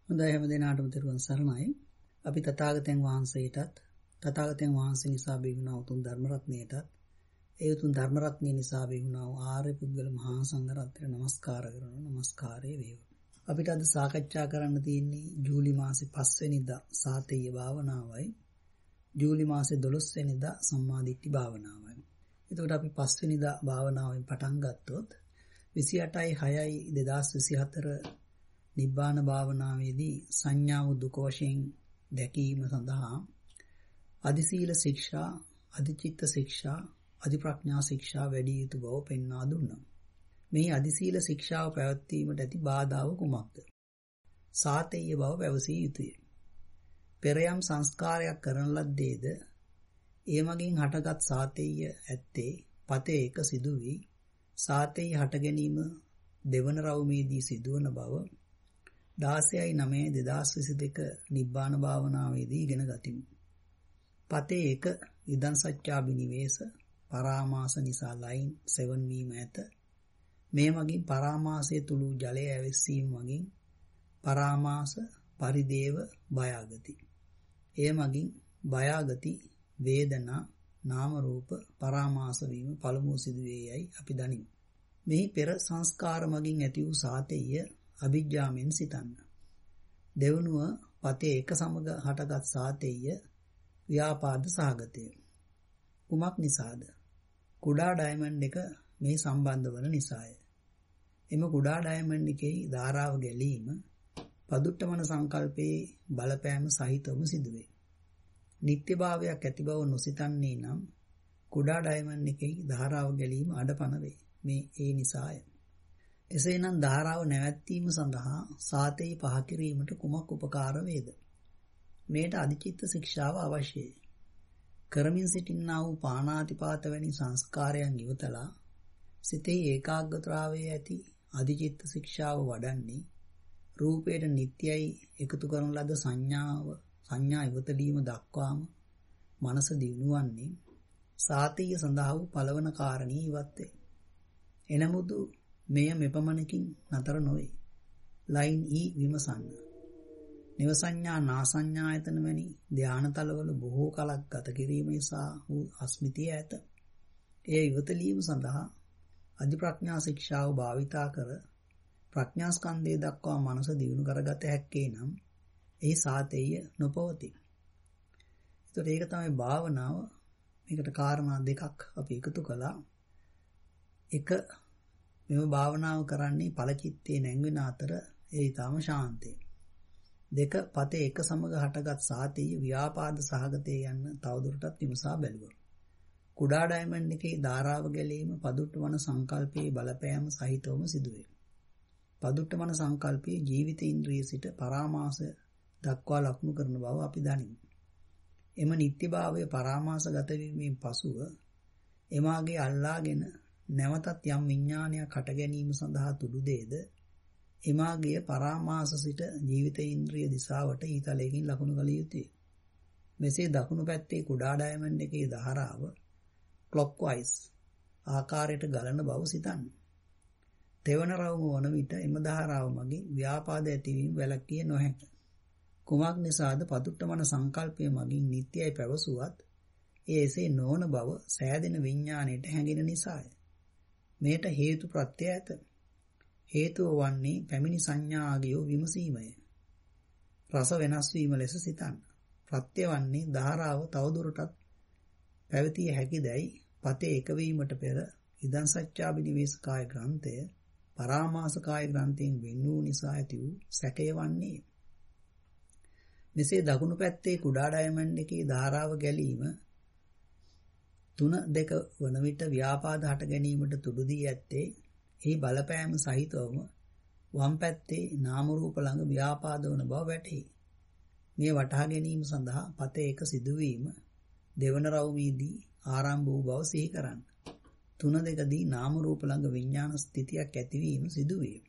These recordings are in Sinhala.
හොඳයි හැම දිනාටම තෙරුවන් සරණයි. අපි තථාගතයන් වහන්සේටත් තථාගතයන් වහන්සේ නිසා බිහිවුණා උතුම් ධර්ම රත්නයටත් ඒ උතුම් ධර්ම රත්නය නිසා බිහිවුණා වූ ආර්ය පුද්ගල මහා සංඝ රත්නයට නමස්කාර කරනවා. නමස්කාරය වේවා. අපිට අද සාකච්ඡා කරන්න තියෙන්නේ ජූලි මාසේ 5 වෙනිදා සාතේය භාවනාවයි. ජූලි මාසේ 12 වෙනිදා සම්මාදිට්ඨි භාවනාවයි. එතකොට අපි 5 වෙනිදා භාවනාවෙන් පටන් ගත්තොත් 28/6/2024 නිබ්බාන භාවනාවේදී සංඥාව දුක වශයෙන් දැකීම සඳහා අධිසීල ශික්ෂා, අධිචිත්ත ශික්ෂා, අධිප්‍රඥා ශික්ෂා වැඩි යුතු බව පෙන්වා දුන්නා. මේ අධිසීල ශික්ෂාව පැවැත්වීමට ඇති බාධාව කුමක්ද? සාතේය බව පැවසිය යුතුය. පෙරයම් සංස්කාරයක් කරන ලද්දේද ඒ මගින් හටගත් සාතේය ඇත්තේ පතේ එක සිදු වී සාතේය හට ගැනීම දෙවන රවුමේදී සිදුවන බව 16/9/2022 නිබ්බාන භාවනාවේදී ඉගෙන ගතිමු. පතේ එක ඉදන් සත්‍යාබිනිවේෂ පරාමාස නිසා ලයින් 7 වීම ඇත. මේ මගින් පරාමාසයේ තුළු ජලය ඇවිස්සීම මගින් පරාමාස පරිදේව බයාගති. ඒ මගින් බයාගති වේදනා නාම රූප පරාමාස වීම පළමුව සිදුවේයයි අපි දනිමු. මෙහි පෙර සංස්කාර මගින් ඇති වූ සාතේය අවිජ්ජාවෙන් සිතන්න. දෙවනුව පතේ එක සමග හටගත් සාතේය ව්‍යාපාද සහගතය. කුමක් නිසාද? කුඩා ඩයමන්ඩ් එක මේ සම්බන්ධ වන නිසාය. එම කුඩා ඩයමන්ඩ් එකේ ධාරාව ගැලීම පදුට්ටමන සංකල්පයේ බලපෑම සහිතවම සිදුවේ. නිත්‍යභාවයක් ඇති බව නොසිතන්නේ නම් කුඩා ඩයමන්ඩ් එකේ ධාරාව ගැලීම අඩපණ වේ. මේ ඒ නිසාය. එසේනම් ධාරාව නැවැත්වීම සඳහා සාතේය පහ කිරීමට කුමක් උපකාර වේද? මේට අධිචිත්ත ශික්ෂාව අවශ්‍යයි. කරමින් සිටින්නා වූ පාණාතිපාත වැනි සංස්කාරයන් ඉවතලා සිතේ ඒකාග්‍රතාවයේ ඇති අධිචිත්ත ශික්ෂාව වඩන්නේ රූපයට නිට්ටයයි එකතු කරන ලද සංඥා ඉවතලීම දක්වාම මනස දියුණුවන්නේ සාතේය සඳහා වූ පළවන කාරණී ඉවත් වේ. එනමුදු මෙය මෙපමණකින් නතර නොවේ. ලයින් E විමසන්න. නිවසඤ්ඤා නාසඤ්ඤායතන වැනි ධානතලවල බොහෝ කලක් ගත කිරීම නිසා වූ අස්මිතිය ඇත. එය ඉවතලීම සඳහා අධිප්‍රඥා ශික්ෂාව භාවිතා කර ප්‍රඥා ස්කන්ධය දක්වා මනස දියුණු කරගත හැක්කේ නම් ඒ සාතේය නොපවතී. ඒතකොට ඒක තමයි භාවනාව. මේකට කාරණා දෙකක් අපි එකතු කළා. එක මෙව භාවනාව කරන්නේ ඵලචිත්තේ නැංවෙන අතර ඒ ඊටම ශාන්තේ. දෙක පතේ එක සමග හටගත් සාතේය ව්‍යාපාද සහගතේ යන්න තවදුරටත් විමසා බැලුවා. කුඩා ඩයමන්ඩ් එකේ ධාරාව ගැලීම පදුට්ටමන සංකල්පයේ බලපෑම සහිතවම සිදුවේ. පදුට්ටමන සංකල්පයේ ජීවිත ඉන්ද්‍රිය සිට පරාමාස දක්වා ලක්ෂණ කරන බව අපි දනිමු. එම නිත්‍යභාවය පරාමාසගත වීමෙන් පසුව එමාගේ අල්ලාගෙන නැවතත් යම් විඥානයක් හට ගැනීම සඳහා තුඩු දේද එමාගේ පරාමාස සිට ජීවිත ඉන්ද්‍රිය දිශාවට ඊතලයකින් ලකුණු කළ යුතුය. මෙසේ දකුණු පැත්තේ කුඩා ඩයමන්ඩ් එකේ ධාරාව ක්ලොක්වයිස් ආකාරයට ගලන බව සිතන්න. තෙවන රවුම වන විට එම ධාරාව මගින් ව්‍යාපාද ඇතිවීම වැළැක්විය නොහැක. කුමක් නිසාද? පදුට්ටමන සංකල්පය මගින් නිට්ටයයි පැවසුවත් ඒ එසේ නොවන බව සෑදෙන විඥාණයට හැඟෙන නිසාය. මේට හේතු ප්‍රත්‍ය ඇත. හේතුව වන්නේ පැමිණි සංඥාගියෝ විමසීමය. රස වෙනස් වීම ලෙස සිතන්න. ප්‍රත්‍ය වන්නේ ධාරාව තවදුරටත් පැවතිය හැකිදයි පතේ එකවීමට පෙර ඉදන් සත්‍යාබිනිවේෂ කාය ග්‍රන්ථය පරාමාස කාය ග්‍රන්ථයෙන් වෙන් වූ නිසා ඇති වූ සැකය වන්නේ. මෙසේ දකුණු පැත්තේ කුඩා ඩයමන්ඩ් එකේ ධාරාව ගැලීම 3-2 වන විට ව්‍යාපාද හට ගැනීමට තුඩු දී ඇත්තේ එහි බලපෑම සහිතවම වම් පැත්තේ නාම රූප ළඟ ව්‍යාපාද වන බව වැටහි. මේ වටහා ගැනීම සඳහා පතේ එක සිදුවීම දෙවන රවුමේදී ආරම්භ වූ බව සිහි කරන්න. 3-2දී නාම රූප ළඟ විඥාන ස්ථිතියක් ඇතිවීම සිදුවේ.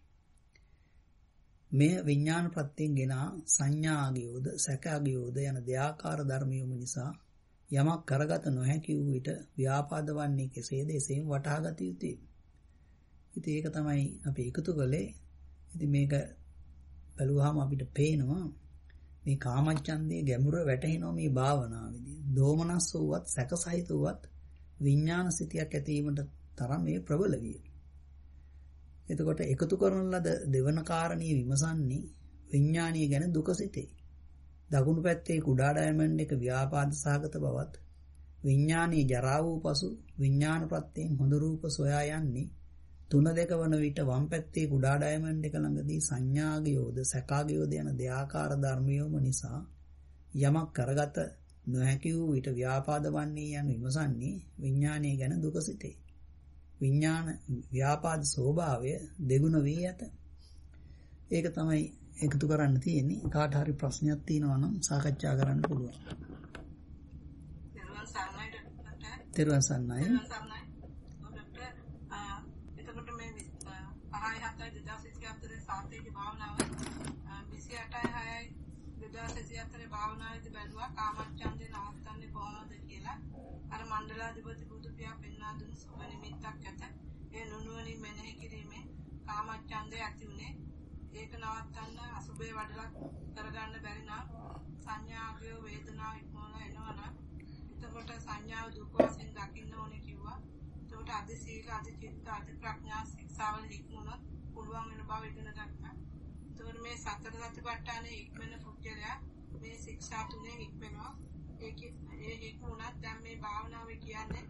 මේ විඥාන ප්‍රත්‍යයෙන් ගෙන සංඥා ආගියෝද සැක ආගියෝද යන දෙආකාර ධර්මියුම නිසා යමක් කරගත නොහැකි වූ විට ව්‍යාපාද වන්නේ කෙසේද? එසේම වටහා ගත යුතුය. ඉතින් ඒක තමයි අපි එකතු කළේ. ඉතින් මේක බැලුවාම අපිට පේනවා මේ කාමච්ඡන්දයේ ගැඹුර වැටහෙනවා මේ භාවනාවේදී. දෝමනස් වූවත් සැකසහිත වූවත් විඥාන සිතියක් ඇතිවීමට තරම් මේ ප්‍රබල විය. එතකොට එකතු කරන ලද දෙවන කාරණිය විමසන්නේ විඥානීය ගැන දුකසිතේ. දකුණු පැත්තේ කුඩා ඩයමන්ඩ් එක ව්‍යාපාද සහගත බවත් විඥානීය ජරා වූ පසු විඥාන ප්‍රත්‍යයෙන් හොඳ රූප සොයා යන්නේ 3-2 වන විට වම් පැත්තේ කුඩා ඩයමන්ඩ් එක ළඟදී සංඥාගයෝද සැකාගයෝද යන දෙආකාර ධර්මියෝම නිසා යමක් කරගත නොහැකි වූ විට ව්‍යාපාද වන්නේ යන විමසන්නේ විඥානීය ගැන දුකසිතේ. විඥාන ව්‍යාපාද ස්වභාවය දෙගුණ වී ඇත. ඒක තමයි එකතු කරන්න තියෙන්නේ. කාට හරි ප්‍රශ්නයක් තියෙනවා නම් සාකච්ඡා කරන්න පුළුවන්. තෙරුවන් සරණයි. එතකොට මේ 5/7/2024 සාතේගේ භාවනාව 28/6/2024 භාවනාවේදී බැලුවා කාමච්ඡන්දේ නවත්තන්නේ කොහොමද කියලා. අර මණ්ඩලාධිපති බුදු පියා පෙන්වා දුන් සුබ නිමිත්තක් ඇත. ඒ නුනුවණින් මෙනෙහි කිරීමෙන් කාමච්ඡන්දේ ඇති උනේ. ඒක නවත්තන්න අසුබේ වඩලා කරගන්න බැරි නම් සංඥාවය වේදනාව ඉක්මවලා එනවනම් එතකොට සංඥාව දුක වශයෙන් දකින්න ඕනේ කිව්වා. එතකොට අධි සීල අධි චිත්ත අධි ප්‍රඥා ශික්ෂාවල ඉක්මුණොත් පුළුවන් වෙන බව ඉගෙන ගන්නවා. එතකොට මේ සතර සතිපට්ඨානේ ඉක්මන පුජ්‍යලයා මේ ශික්ෂා තුනෙන් ඉක්මනවා. ඒ ඉක්මුණත් දැන් මේ භාවනාවේ කියන්නේ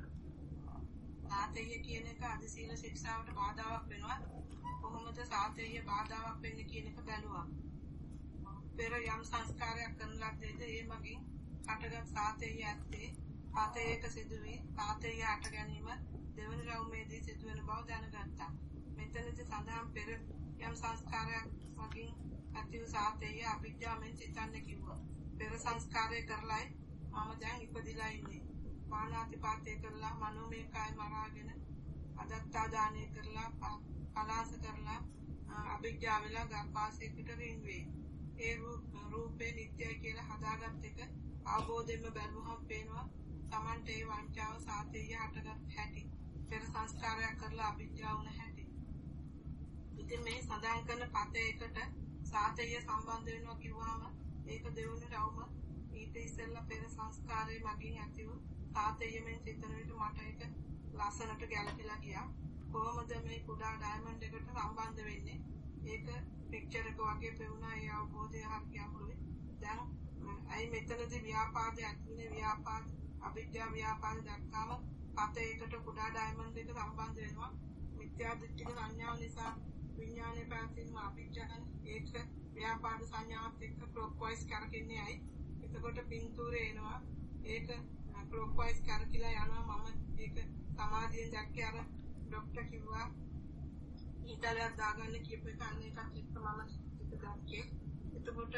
සාතේය කියන එක අධි සීල ශික්ෂාවට බාධාවක් වෙනවා. කොහොමද සාතේය බාධාවක් වෙන්නේ කියන එක බැලුවා. පෙර යම් සංස්කාරයක් කරන ලද්දේද ඒ මගින් හටගත් සාතේය ඇත්තේ සාතේයක සිදුවී සාතේය හට ගැනීම දෙවන රවුමේදී සිදුවෙන බව දැනගත්තා. මෙතනදී සඳහන් පෙර යම් සංස්කාරයක් මගින් ඇති වූ සාතේය අවිද්‍යාවෙන් සිතන්න කිව්වා. පෙර සංස්කාරය කරලයි මම දැන් ඉපදිලා ඉන්නේ. මානාතිපාතේ කරලා මනෝමය කාය මරාගෙන අදත්තා දානය කරලා කලාස කරලා අවිද්‍යාව වෙලා ගර්භාෂයකට රින්වේ. ඒ රූපේ නිට්ටයයි කියලා හදාගත් එක අවබෝධයෙන්ම බැලුවහම පේනවා Tamante ඒ වංචාව සාතේය හටගත් හැටි. පෙර සංස්කාරයක් කරලා අවිද්‍යාව වුණ හැටි. ඉතින් මේ සඳහන් කරන පතේකට සාතේය සම්බන්ධ වෙනවා කිව්වම ඒක දෙවුණු රවුම ඊට ඉස්සෙල්ලා පෙර සංස්කාරයේ මගින් ඇති වූ සාතේයයෙන් සිතන විට මට ඒක ලස්සනට ගැලපිලා ගියා. කොහොමද මේ කුඩා ඩයමන්ඩ් එකට සම්බන්ධ වෙන්නේ? ඒක පික්චර් එක වගේ පෙවුනා. ඒ අවබෝධය හරියටම දැන් අයි මෙතනදී ව්‍යාපාදයේ ඇතුලේ ව්‍යාපාද අවිද්‍යාව ව්‍යාපාද දක්වාම පතේකට කුඩා ඩයමන්ඩ් එක සම්බන්ධ වෙනවා. මිත්‍යා දෘෂ්ටික සංඥාව නිසා විඥානයේ පැවතීම අවිද්‍යාවෙන් ඒක ව්‍යාපාද සංඥාවත් එක්ක ක්ලොක්වයිස් කරකින්නේ අයි. එතකොට පින්තූරේ එනවා. ඒක ක්ලොක්වයිස් කරකිලා යනවා. මම ඒක සමාධියෙන් දැක්කේ අර ડોක්ටර් කිව්වා ඊතලයක් දාගන්න කියපු එක අන්න එකක් එක්ක මම ඒක දැක්කේ. එතකොට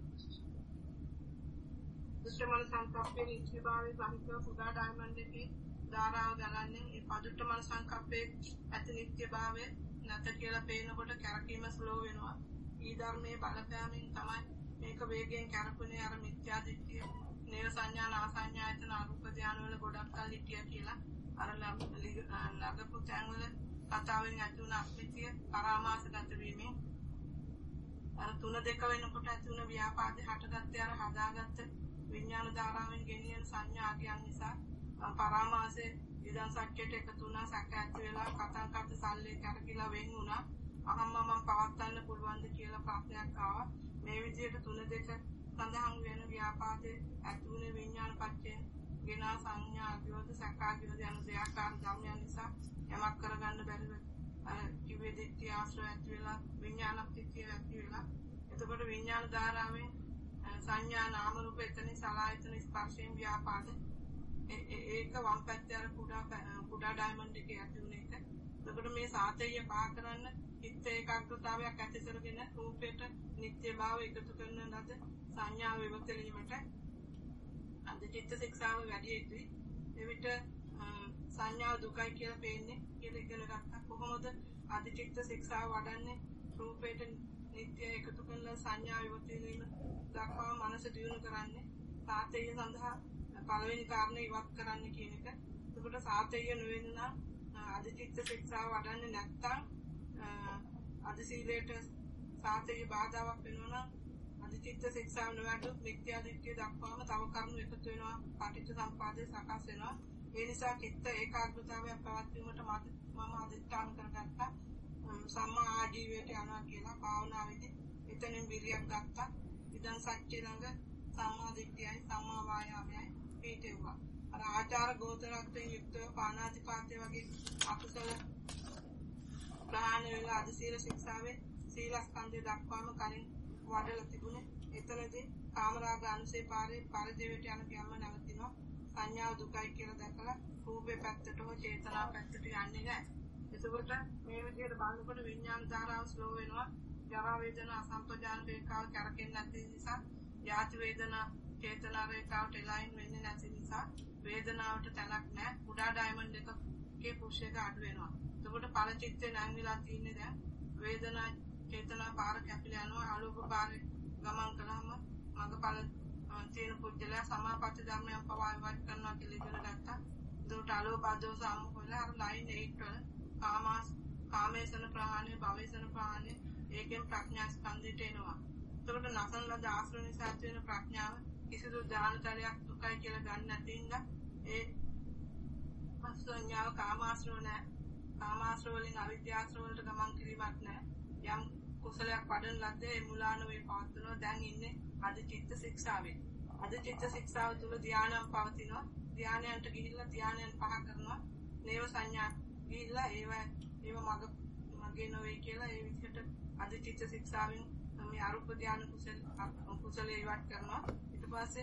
දුෂ්ටමන සංකප්පේ නිත්‍යභාවයේ සහිතව කුඩා ඩයමන්ඩ් එකේ ධාරාව ගලන්නේ ඒ පදුට්ටමන සංකප්පේ ඇති නිත්‍යභාවය නැත කියලා පේනකොට කැරකීම ස්ලෝ වෙනවා. ඊ ධර්මයේ බලපෑමෙන් තමයි මේක වේගයෙන් කැරකුනේ. අර මිත්‍යා දිට්ඨිය නේව සංඥා නාසඤ්ඤායතන අරූප ධානය වල ගොඩක් කල් හිටියා කියලා අර ලගපු තැන්වල කතාවෙන් ඇති වුණ අප්‍රිතිය පරාමාසගත වීමෙන් අර 3-2 වෙනකොට ඇති වුණ ව්‍යාපාදේ හටගත්තේ අර හදාගත්ත විඥාන ධාරාවෙන් ගෙනියන සංඥාගයන් නිසා පරාමාසයේ ඉදන් සත්‍යයට එකතු වුණා. සැක ඇති වෙලා කතා කරත් සල්ලේ කරකිලා වෙන් වුණා. අහම්ම මම පවත්වන්න පුළුවන්ද කියලා ප්‍රශ්නයක් ආවා. මේ විදිහට 3-2 සඳහන් වෙන ව්‍යාපාදයේ ඇති වුණ විඥාන පත්‍යයෙන් ගෙනා සංඥා අභිවද සැකාගියද යන දෙආකාර ධර්මයන් නිසා යමක් කරගන්න බැරිව කිව්වේ දෙක්ටි ආශ්‍රය ඇති වෙලා විඥාන පිටිය ඇති වෙලා එතකොට විඥාන ධාරාවෙන් සංඥා නාම රූප එතන සලආයතන ස්පර්ශයෙන් ව්‍යාපාද ඒක වම් පැත්තේ අර කුඩා ඩයමන්ඩ් එකේ ඇති වුණ එක. එතකොට මේ සාතේය පහ කරන්න චිත්ත ඒකාග්‍රතාවයක් ඇති කරගෙන රූපයට නිත්‍යභාවය එකතු කරන ලද සංඥාව විවතලීමට අද චිත්ත ශික්ෂාව වැඩි යුතුයි. එවිට සංඥා දුකයි කියලා පේන්නේ කියලා ඉගෙන ගත්තා. කොහොමද අද චිත්ත ශික්ෂාව වඩන්නේ? රූපයට නිත්‍ය එකතු කරන සංඥා විවතලීම දක්වා මනස දියුණු කරන්නේ. සාතේය සඳහා පළවෙනි කාරණේ ඉවත් කරන්න කියන එක. එතකොට සාතේය නොවෙන්න අද චිත්ත ශික්ෂාව වඩන්නේ නැත්නම් අද සීලයට සාතේ බාධාවක් වෙනවා නම් අධිචිත්ත ශික්ෂාව නොවැඩුත් මිත්‍යා දෘෂ්ටිය දක්වාම තව කරුණු එකතු වෙනවා පටිච්ච සම්පදාය සකස් වෙනවා. ඒ නිසා චිත්ත ඒකාග්‍රතාවය පවත්වීමට මම අධිෂ්ඨාන කරගත්තා. සම්මා ආජීවයට යනවා කියලා භාවනාවේදී එතනින් විරියක් ගත්තා. ඉදන් සත්‍ය ළඟ සම්මා දිට්ඨියයි සම්මා වායාමයයි පිටේවා. අර ආචාර ගෝචරත්වයෙන් යුක්තව පාණාතිපාතය වගේ අකුසල ප්‍රහාණය වෙලා අධි සීල ශික්ෂාවේ සීලස්කන්ධය දක්වාම කලින් වඩලා තිබුණේ. එතනදී කාමරාග අනුසේ පාරේ පරිදේවට යන ගියම නැවතිනවා. සංඥාව දුකයි කියලා දැකලා රූපේ පැත්තට හෝ චේතනා පැත්තට යන්නේ නැහැ. එතකොට මේ විදිහට බලනකොට විඥාන ධාරාව ස්ලෝ වෙනවා. ජරා වේදනා අසම්පජාන රේඛාව කරකෙන්නේ නැති නිසා යාති වේදනා චේතනා රේඛාවට ලයින් වෙන්නේ නැති නිසා වේදනාවට තැනක් නැහැ. කුඩා ඩයමන්ඩ් එකකේ පුෂ් එක අඩු වෙනවා. එතකොට ඵල චිත්තේ නම් වෙලා තින්නේ දැන් වේදනා චේතනා පාර කැපිලා යනවා. ආලෝක පාරේ ගමන් කළාම මඟඵල තියෙන පුද්ගලයා සමාපatti ධර්මයන් පවා ඉවත් කරනවා කියලා ඉගෙන ගත්තා. ඒකට අලෝපාදෝ සම්මුඛවල අර ලයින් 8 වල කාමේසන ප්‍රහාණය භවේසන ප්‍රහාණය ඒකෙන් ප්‍රඥා ස්කන්ධයට එනවා. ඒකට නසන ලද ආශ්‍රව නිසා ඇති වෙන ප්‍රඥාව කිසිදු ඥානතලයක් දුකයි කියලා ගන්න නැති ඉඳලා ඒ අසඤ්ඤාව කාමාශ්‍රව නැහැ. කාමාශ්‍රව වලින් අවිද්‍යාශ්‍රව වලට ගමන් කිරීමක් නැහැ. යම් කුසලයක් වඩන ලද්දේ ඒ මුලාන වේ පවත්වනවා. දැන් ඉන්නේ අධිචිත්ත ශික්ෂාවේ. අධිචිත්ත ශික්ෂාව තුල ධානයන් පවතිනවා. ධානයන්ට ගිහිල්ලා ධානයන් පහ කරනවා. නේව සංඥා ගිහිල්ලා ඒව මගේ නොවේ කියලා ඒ විදිහට අධිචිත්ත ශික්ෂාවෙන් මේ අරුප ධාන කුසලයේ ඉවත් කරනවා. ඊට පස්සේ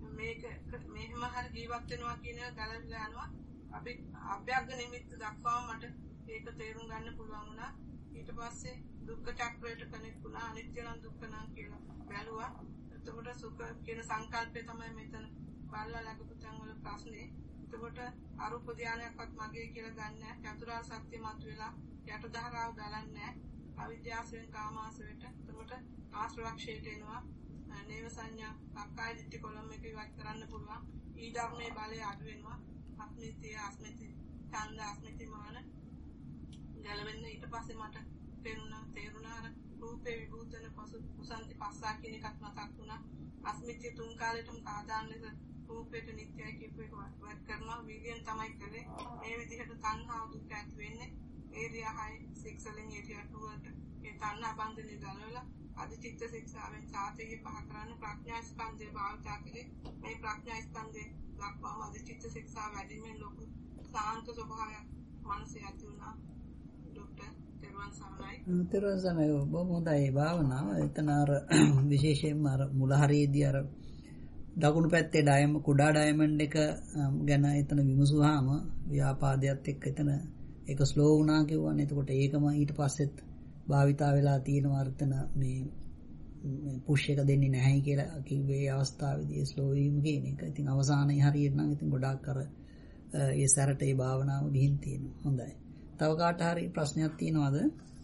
මෙහෙම හරි ජීවත් වෙනවා කියන එක ගලවිලා යනවා. අපි අභ්‍යග්ග නිමිත්ත දක්වාම මට ඒක තේරුම් ගන්න පුළුවන් වුණා. ඊට පස්සේ දුක්ඛ චක්‍රයට කනෙක්ට් වුණා. අනිත්‍ය නම් දුක්ඛ නම් කියලා බැලුවා. එතකොට සුඛ කියන සංකල්පය තමයි මෙතන බලලා ලැබපු තැන් වල ප්‍රශ්නේ. එතකොට අරූප ධානයක්වත් මගේ කියලා ගන්න නැහැ. චතුරාර්ය සත්‍ය මතුවලා යට ධාරාව ගලන්නේ නැහැ. අවිද්‍යාවෙන් කාමාසයට. එතකොට ආශ්‍රවක්ෂයට එනවා. නේව සංඥා අක්කාය දිට්ඨි කොලම් එක ඉවත් කරන්න පුළුවන්. ඊ ධර්මයේ බලය අඩු වෙනවා. අස්මිතිය අස්මිති ඡන්ද අස්මිති මාන ගැලවෙන්න. ඊට පස්සේ මට තේරුණා අර රූපේ විභූතන පසු කුසන්ති පස්සා කියන එකක් මතක් වුණා. අස්මිතිය තුන් කාලෙටම සාධාරණ ලෙස රූපේට නිත්‍යයි කියපු එක වත් කරනවා. විද්‍යෙන් තමයි කළේ. මේ විදිහට තණ්හාව දුක් ඇති වෙන්නේ. ඒරියා 6 වලින් ඒරියා 2 වලට ඒ තණ්හා බන්ධනේ ගලවලා අධිචිත්ත ශික්ෂාවෙන් සාතේ පහ කරන්න ප්‍රඥා ස්කන්ධය භාවිතා කරේ. මේ ප්‍රඥා ස්කන්ධේ ලක්වම අධිචිත්ත ශික්ෂා වැඩිමෙන් ලොකු සාන්ත ස්වභාවයක් මනසේ ඇති වුණා. ડોක්ටර් තෙරුවන් සරණයි. බොහොම හොඳයි භාවනාව. එතන අර විශේෂයෙන්ම අර මුල හරියේදී අර දකුණු පැත්තේ කුඩා ඩයමන්ඩ් එක ගැන එතන විමසුවාම ව්‍යාපාදයට එක්ක එතන ඒක ස්ලෝ වුණා කියවනේ. එතකොට ඒකම ඊට පස්සෙත් භාවිතා වෙලා තියෙනවා අර්ථන මේ පුෂ් එක දෙන්නේ නැහැ කියලා කිව්වේ අවස්ථාවේදී ස්ලෝ වීම කියන එක. ඉතින් අවසානයේ හරියට නම් ඉතින් ගොඩාක් අර ඒ සැරට ඒ භාවනාව ගිහින් තියෙනවා. හොඳයි. තව කාට හරි ප්‍රශ්නයක් තියෙනවද?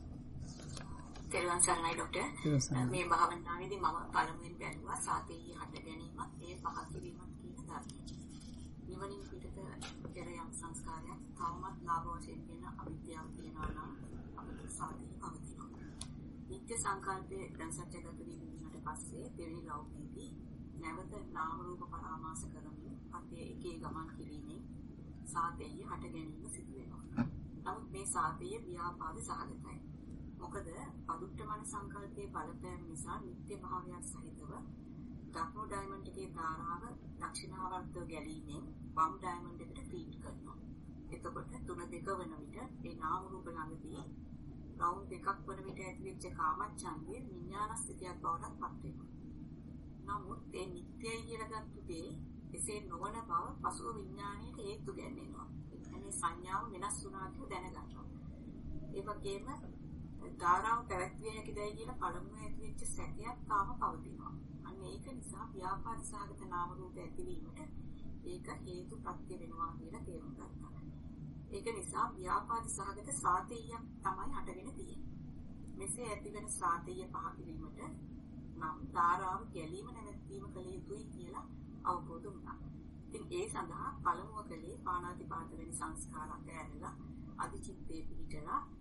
තෙරුවන් සරණයි ડોක්ටර්. මේ භාවනාවේදී මම පළමුවෙන් බැලුවා සාතේහි හට ගැනීමත් ඒ පහ කිරීමත් කියන ධර්මය. නිවනින් පිටත පෙර යම් සංස්කාරයක් තවමත් ලාභ වශයෙන් කියන අවිද්‍යාව කියනවා නම් අපිට සාතේහි පවතිනවා. නිත්‍ය සංකල්පයේ දැන් සත්‍යගත වීමකට පස්සේ දෙවෙනි ලෞකිකදී නැවත නාම රූප පරාමාස කරමින් අපේ එකේ ගමන් කිරීමෙන් සාතේහි හට ගැනීම සිදු වෙනවා. නමුත් මේ සාතේය ව්‍යාපාද සහගතයි. මොකද පදුට්ඨමන සංකල්පයේ බලපෑම නිසා නිත්‍ය භාවයක් සහිතව දකුණු ඩයමන්ඩ් එකේ ධාරාව දක්ෂිනාවර්තව ගැලීමෙන් වම් ඩයමන්ඩ් එකට ෆීඩ් කරනවා. එතකොට 3-2 වන විට ඒ නාම රූප ළඟදී රවුන්ඩ් දෙකක් වන විට ඇතිවෙච්ච කාමච්ඡන්දයේ විඥාන ස්ථිතියක් බවට පත් වෙනවා. නමුත් ඒ නිත්‍යයි කියලා ගත්තු දේ එසේ නොවන බව පසුව විඥාණයට හේතු ගැන්වෙනවා. එන්නේ සංඥාව වෙනස් වුණා කියලා දැනගන්නවා. ඒ වගේම ධාරාව පැවැත්විය හැකිදයි කියලා පළමුව ඇතිවෙච්ච සැකයක් තාම පවතිනවා. අන්න ඒක නිසා ව්‍යාපාද සහගත නාම රූප ඇතිවීමට ඒක හේතු ප්‍රත්‍ය වෙනවා කියලා තේරුම් ගත්තා. ඒක නිසා ව්‍යාපාද සහගත සාතේයයක් තමයි හටගෙන තියෙන්නේ. මෙසේ ඇතිවෙන සාතේය පහ කිරීමට නම් ධාරාව ගැලීම නැවැත්වීම කළ යුතුයි කියලා අවබෝධ වුණා. ඉතින් ඒ සඳහා පළමුව කලේ පාණාතිපාත වෙන සංස්කාර අතහැරලා අධිචිත්තේ පිහිටලා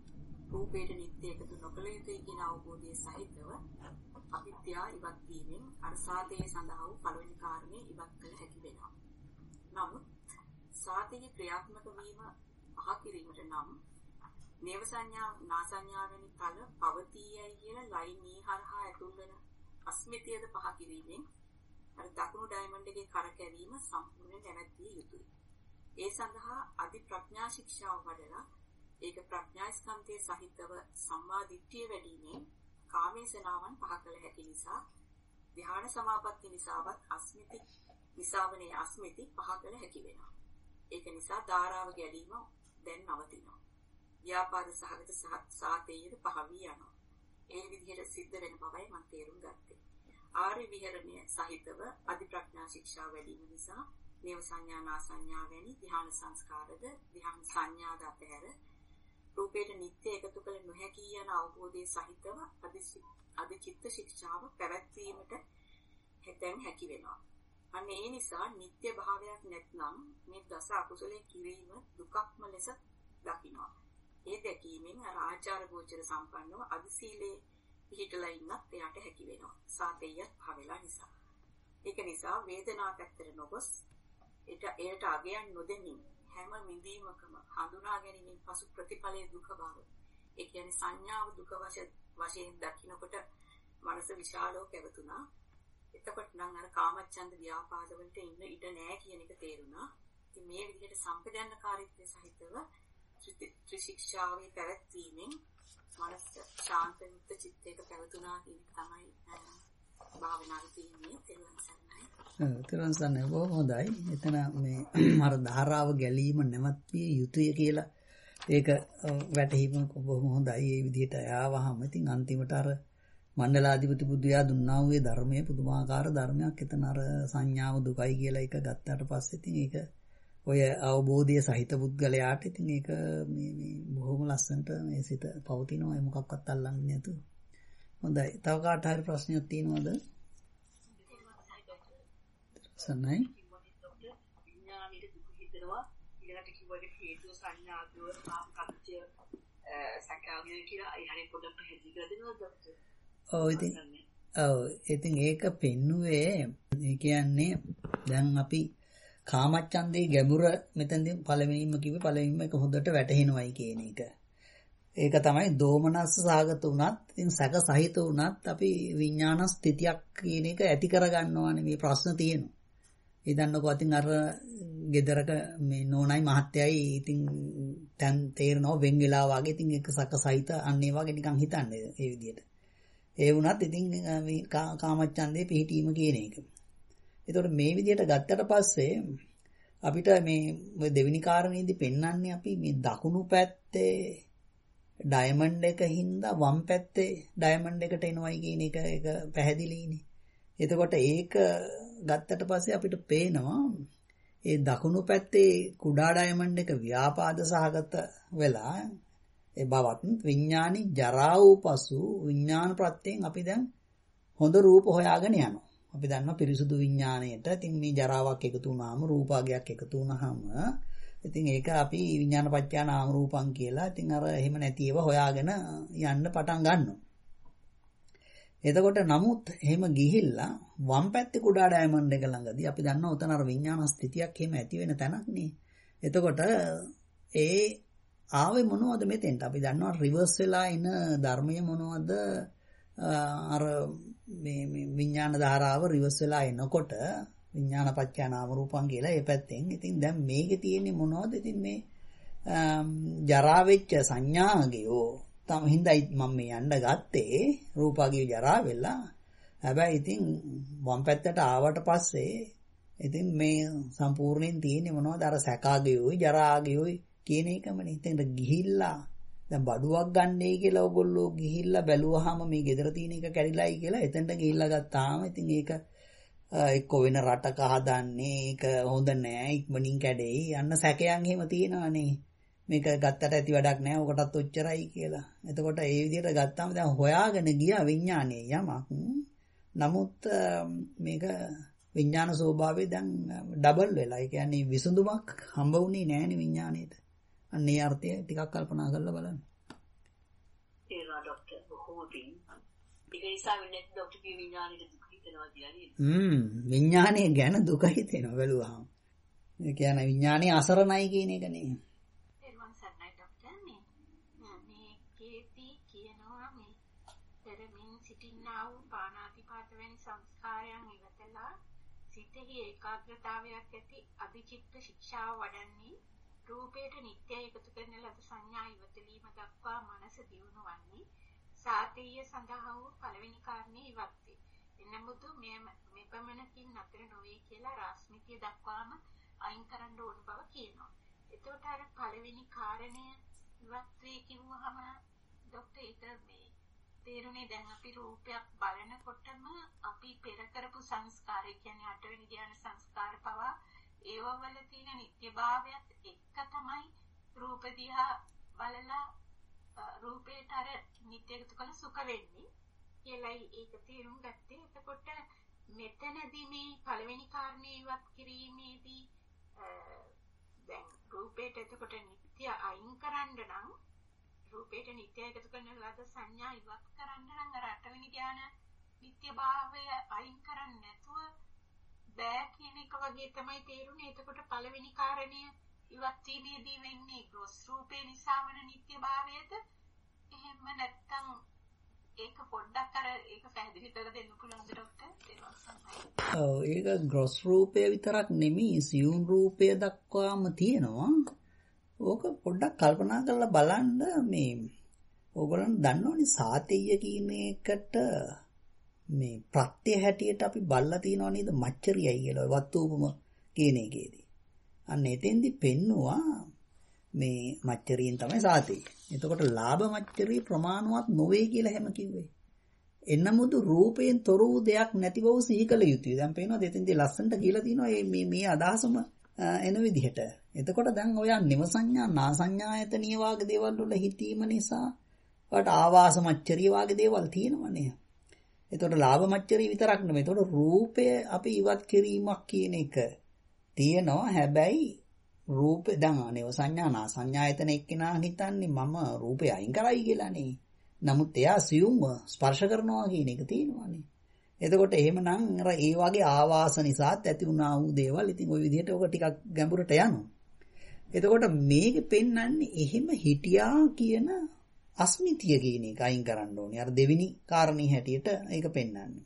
රූපයට නිත්‍ය එකතු නොකළ යුතුයි කියන අවබෝධය සහිතව අවිද්‍යාව ඉවත් වීමෙන් අරසාතේ සඳහා වූ පළවෙනි කාරණේ ඉවත් කළ හැකි වෙනවා. නමුත් සාතේ ක්‍රියාත්මක වීම පහ කිරීමට නම් නේව සංඥා නාසඤ්ඤා වැනි ඵල පවතියයි කියන ලයින් E හරහා ඇතුල් වෙන අස්මිතියද පහ කිරීමෙන් අර දකුණු ඩයමන්ඩ් එකේ කරකැවීම සම්පූර්ණයෙන් නැවැත්විය යුතුයි. ඒ සඳහා අධි ප්‍රඥා ශික්ෂාව වඩලා ඒක ප්‍රඥා ස්කන්ධයේ සහිතව සම්මා දිට්ඨිය වැඩිීමෙන් කාමේශනාවන් පහ කළ හැකි නිසා ධ්‍යාන සමාපatti නිසාවත් අස්මිති නිසාවනේ අස්මිති පහ කළ හැකි වෙනවා. ඒක නිසා ධාරාව ගැලීම දැන් නවතිනවා. ව්‍යාපාද සහගත සාතේයද පහ වී යනවා. ඒ විදිහට සිද්ධ වෙන බවයි මම තේරුම් ගත්තේ. ආර්ය විහරණය සහිතව අධි ප්‍රඥා ශික්ෂා වැඩිම නිසා නේව සංඥා නාසඤ්ඤා වැනි ධ්‍යාන සංස්කාරද ධ්‍යාන සංඥාද අතහැර රූපයට නිත්‍ය එකතු කළ නොහැකි යන අවබෝධයේ සහිතව අධි චිත්ත ශික්ෂාව පැවැත්වීමට දැන් හැකි වෙනවා. අන්න ඒ නිසා නිත්‍ය භාවයක් නැත්නම් මේ දස අකුසලයේ කිරීම දුකක්ම ලෙස දකිනවා. ඒ දැකීමෙන් අර ආචාර ගෝචර සම්පන්නව අධි සීලේ පිහිටලා ඉන්නත් එයාට හැකි වෙනවා. සාතේයත් භාවලා නිසා. ඒක නිසා වේදනා පැත්තට නොගොස් ඒට අගයන් නොදෙමින් හැම මිදීමකම හඳුනා ගැනීමෙන් පසු ප්‍රතිඵලයේ දුක බව. ඒ කියන්නේ සංඥාව දුක වශයෙන් දකින්නකොට මනස විශාලව පැවතුණා. එතකොට නම් අර කාමච්ඡන්ද ව්‍යාපාද වලට ඉන්න ඉඩ නැහැ කියන එක තේරුණා. ඉතින් මේ විදිහට සම්පජානකාරීත්වය සහිතව ත්‍රිශික්ෂාවේ පැවැත්වීමෙන් මනස ශාන්ත මුක්ත චිත්තයක පැවතුණා කියන තමයි භාවනාවේ තියෙන්නේ. තෙරුවන් සරණයි. බොහොම හොඳයි. එතන මේ අර ධාරාව ගැලීම නැවත්විය යුතුය කියලා ඒක වැටහීම බොහොම හොඳයි. ඒ විදිහට ආවහම ඉතින් අන්තිමට අර මණ්ඩලාධිපති බුදුයා දුන්නා වූ ධර්මයේ පුදුමාකාර ධර්මයක්. එතන අර සංඥාව දුකයි කියලා එක ගත්තාට පස්සේ ඉතින් ඒක ඔය අවබෝධය සහිත පුද්ගලයාට ඉතින් ඒක මේ බොහොම ලස්සනට මේ සිත පවතිනවා. ඒ මොකක්වත් අල්ලන්නේ නැතුව. හොඳයි. තව කාට හරි ප්‍රශ්නයක් තියෙනවද? සන්නයි. විඥානයේ දුක හිතනවා ඊළඟට කිව්වට හේතු සංඥාදව සාපකච්ඡ සැකාවිය කියලා ඒ හරිය පොඩ්ඩක් පැහැදිලි කරලා දෙනවද ડોක්ටර්? ඉතින් ඒක පෙන්නුවේ ඒ කියන්නේ දැන් අපි කාමච්ඡන්දේ ගැඹුර මෙතනදී පළවෙනිම කිව්වේ පළවෙනිම එක හොඳට වැටහෙනවයි කියන එක. ඒක තමයි දෝමනස්ස සාගත උනත් ඉතින් සැක සහිත උනත් අපි විඥාන ස්ථිතියක් කියන එක ඇති කරගන්නවානේ මේ ප්‍රශ්න තියෙනවා. ඉතින්න්නකෝ අතින් අර ගෙදරක මේ නෝනයි මහත්තයයි ඉතින් දැන් තේරෙනවා වෙන් වෙලා වගේ ඉතින් ඒක සැක සහිත අන්න ඒ වගේ නිකන් හිතන්නේ ඒ විදිහට. ඒ වුණත් ඉතින් මේ කාමච්ඡන්දේ පිහිටීම කියන එක. ඒතකොට මේ විදිහට ගත්තට පස්සේ අපිට මේ දෙවෙනි කාරණේදී පෙන්වන්නේ අපි මේ දකුණු පැත්තේ ඩයමන්ඩ් එක හින්දා වම් පැත්තේ ඩයමන්ඩ් එකට එනවයි කියන එක පැහැදිලිනේ. එතකොට ඒක ගත්තට පස්සේ අපිට පේනවා ඒ දකුණු පැත්තේ කුඩා ඩයමන්ඩ් එක ව්‍යාපාද සහගත වෙලා ඒ බවත් විඥානි ජරා වූ පසු විඥාන ප්‍රත්‍යයෙන් අපි දැන් හොඳ රූප හොයාගෙන යනවා. අපි දන්නවා පිරිසුදු විඥාණයට ඉතින් මේ ජරාවක් එකතු වුණාම රූපාගයක් එකතු වුණාම ඉතින් ඒක අපි විඥානපච්චා නාම රූපං කියලා ඉතින් අර එහෙම නැති ඒවා හොයාගෙන යන්න පටන් ගන්නවා. එතකොට නමුත් එහෙම ගිහිල්ලා වම් පැත්තේ කුඩා ඩයමන්ඩ් එක ළඟදී අපි දන්නවා උතන අර විඥාන ස්ථිතියක් එහෙම ඇති වෙන තැනක් නේ. එතකොට ඒ ආවේ මොනවද මෙතෙන්ට? අපි දන්නවා රිවර්ස් වෙලා එන ධර්මය මොනවද? අර මේ විඥාන ධාරාව රිවර්ස් වෙලා එනකොට විඥානපච්චා නාම රූපං කියලා ඒ පැත්තෙන් ඉතින් දැන් මේකේ තියෙන්නේ මොනවද? ඉතින් මේ ජරා වෙච්ච සංඥාගයෝ තම හින්දායි මම මේ යන්න ගත්තේ රූපාගිය ජරා වෙලා. හැබැයි ඉතින් වම් පැත්තට ආවට පස්සේ ඉතින් මේ සම්පූර්ණයෙන් තියෙන්නේ මොනවද? අර සැකාගයෝයි ජරාගයෝයි කියන එකමනේ. ඉතින් ගිහිල්ලා දැන් බඩුවක් ගන්නයි කියලා ඔයගොල්ලෝ ගිහිල්ලා බැලුවාම මේ ගෙදර තියෙන එක කැඩිලායි කියලා එතනට ගිහිල්ලා ගත්තාම ඉතින් ඒක එක්ක වෙන රටක හදන්නේ ඒක හොඳ නෑ ඉක්මනින් කැඩෙයි යන්න සැකයන් එහෙම තියෙනවානේ. මේක ගත්තට ඇති වැඩක් නෑ ඔකටත් ඔච්චරයි කියලා. එතකොට ඒ විදිහට ගත්තාම දැන් හොයාගෙන ගියා විඥානයේ යමක්. නමුත් මේක විඥාන ස්වභාවය දැන් ඩබල් වෙලා. ඒ කියන්නේ විසඳුමක් හම්බ වුණේ නෑනේ විඥාණයට. අන්න ඒ අර්ථය ටිකක් කල්පනා කරලා බලන්න. පින්. ඒක නිසා වෙන්නේ ડોක්ටර් කිය විඥාණයට දුක හිතෙනවා කියලා නේද? විඥාණය ගැන දුක හිතෙනවා බැලුවාම. ඒ කියන්නේ විඥාණය අසරණයි කියන එක නේ. එරුවන් සර්ණයි ડોක්ටර් මේ කේති කියනවා මේ පෙරමින් සිටින්නා වූ පාණාතිපාත වැනි සංස්කාරයන් ඉවතලා සිතෙහි ඒකාග්‍රතාවයක් ඇති අධිචිත්ත ශික්ෂාව වඩන්නේ රූපයට නිත්‍යයි එකතු කරන ලද සංඥා ඉවතලීම දක්වා මනස දියුණු වන්නේ සාතීය සඳහා වූ පළවෙනි කාරණේ ඉවත් වේ. එනමුදු මෙපමණකින් නතර නොවේ කියලා රාස්මිතිය දක්වාම අයින් කරන්න ඕන බව කියනවා. එතකොට අර පළවෙනි කාරණය ඉවත් වේ කිව්වහම ડોක්ටර් ඒක මේ තේරුනේ දැන් අපි රූපයක් බලනකොටම අපි පෙර කරපු සංස්කාරය කියන්නේ අටවෙනි ධ්‍යාන සංස්කාර පවා ඒවවල තියෙන නිත්‍යභාවයත් එක්ක තමයි රූප දිහා බලලා රූපේට අර නිත්‍යගත කළ සුඛ වෙන්නේ කියලායි ඒක තේරුම් ගත්තේ. එතකොට මෙතනදී මේ පළවෙනි කාරණේ ඉවත් කිරීමේදී දැන් රූපේට එතකොට නිත්‍ය අයින් කරන්න නම් රූපේට නිත්‍යයකට කරන ලද සංඥා ඉවත් කරන්න නම් අර අටවෙනි ධ්‍යාන නිත්‍යභාවය අයින් කරන්නේ නැතුව බෑ කියන එක වගේ තමයි තේරුනේ. එතකොට පළවෙනි කාරණය ඉවත් වීමේදී වෙන්නේ ග්‍රොස් රූපේ නිසා වන නිත්‍යභාවයද එහෙම නැත්නම් ඒක පොඩ්ඩක් අර ඒක පැහැදිලි කරලා දෙන්න පුළුවන්ද ડોක්ටර්? ඔව් ඒක ග්‍රොස් රූපය විතරක් නෙමෙයි සියුම් රූපය දක්වාම තියෙනවා. ඕක පොඩ්ඩක් කල්පනා කරලා බලන්න මේ ඕගොල්ලන් දන්නවනේ සාතේය කියන එකට මේ ප්‍රත්‍ය හැටියට අපි බල්ලා තියනවා නේද මච්චරියයි කියලා වත්තුපම කියන එකේදී. අන්න එතෙන්දි පෙන්නවා මේ මච්චරියෙන් තමයි සාතේය. එතකොට ලාභ මච්චරිය ප්‍රමාණවත් නොවේ කියලා හැම කිව්වේ. එන්නමුදු රූපයෙන් තොර වූ දෙයක් නැති බව සිහි කළ යුතුයි. දැන් පේනවා දෙතෙන්දී ලස්සනට කියලා තිනවා මේ අදහසම එන විදිහට. එතකොට දැන් ඔය නිව සංඥා නා සංඥායතනිය වාගේ දේවල් වල හිතීම නිසා වට ආවාස මච්චරිය වාගේ දේවල් තියෙනවනේ. එතකොට ලාභ මච්චරිය විතරක් නෙමෙයි. එතකොට රූපය අපි ඉවත් කිරීමක් කියන එක තියෙනවා. හැබැයි රූපේ දැන් නිව සංඥා නා සංඥායතන එක්කිනා හිතන්නේ මම රූපය අයින් කරයි කියලානේ. නමුත් එයා සියුම්ව ස්පර්ශ කරනවා කියන එක තියෙනවානේ. එතකොට එහෙමනම් අර ඒ වගේ ආවාස නිසාත් ඇති වුණා වූ දේවල් ඉතින් ওই විදිහට ඔක ටිකක් ගැඹුරට යනවා. එතකොට මේකෙ පෙන්වන්නේ එහෙම හිටියා කියන අස්මිතිය කියන එක අයින් කරන්න ඕනේ. අර දෙවෙනි කාරණේ හැටියට ඒක පෙන්වන්නේ.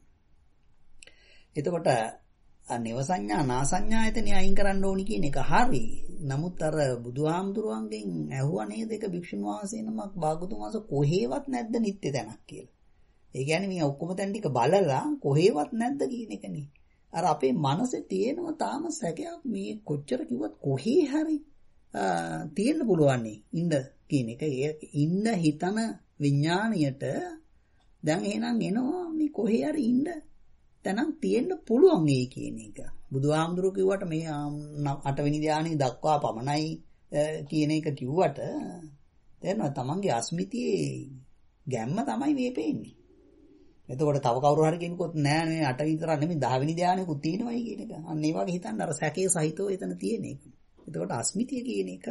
එතකොට අනේව සංඥා නා සංඥායතනිය අයින් කරන්න ඕනි කියන එක හරි. නමුත් අර බුදුහාමුදුරුවන්ගෙන් ඇහුවා නේද ඒක භික්ෂුන් වහන්සේ නමක් භාගතුන් වහන්සේ කොහෙවත් නැද්ද නිත්‍ය තැනක් කියලා. ඒ කියන්නේ මේ ඔක්කොම තැන් ටික බලලා කොහෙවත් නැද්ද කියන එකනේ. අර අපේ මනසේ තියෙනවා තාම සැකයක් මේ කොච්චර කිව්වත් කොහේ හරි තියෙන්න පුළුවන් ඉන්න කියන එක. ඉන්න හිතන විඥාණයට දැන් එහෙනම් එනවා මේ කොහේ හරි ඉන්න තැනක් තියෙන්න පුළුවන් ඒ කියන එක. බුදුහාමුදුරුවෝ කිව්වට මේ 8 වෙනි ධානයේ දක්වා පමණයි කියන එක කිව්වට තේරෙනවා තමන්ගේ අස්මිතියේ ගැම්ම තමයි මේ පේන්නේ. එතකොට තව කවුරු හරි කෙනෙකුත් නෑ නේ 8 විතර නෙමෙයි 10 වෙනි ධානයකුත් තියෙනවයි කියන එක. අන්න ඒ වගේ හිතන්න අර සැකේ සහිතව එතන තියෙන එක. එතකොට අස්මිතිය කියන එක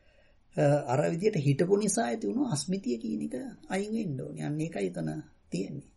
අර විදියට හිටපු නිසා ඇති වුණු අස්මිතිය කියන එක අයින් වෙන්න ඕනේ. අන්න ඒකයි එතන තියෙන්නේ.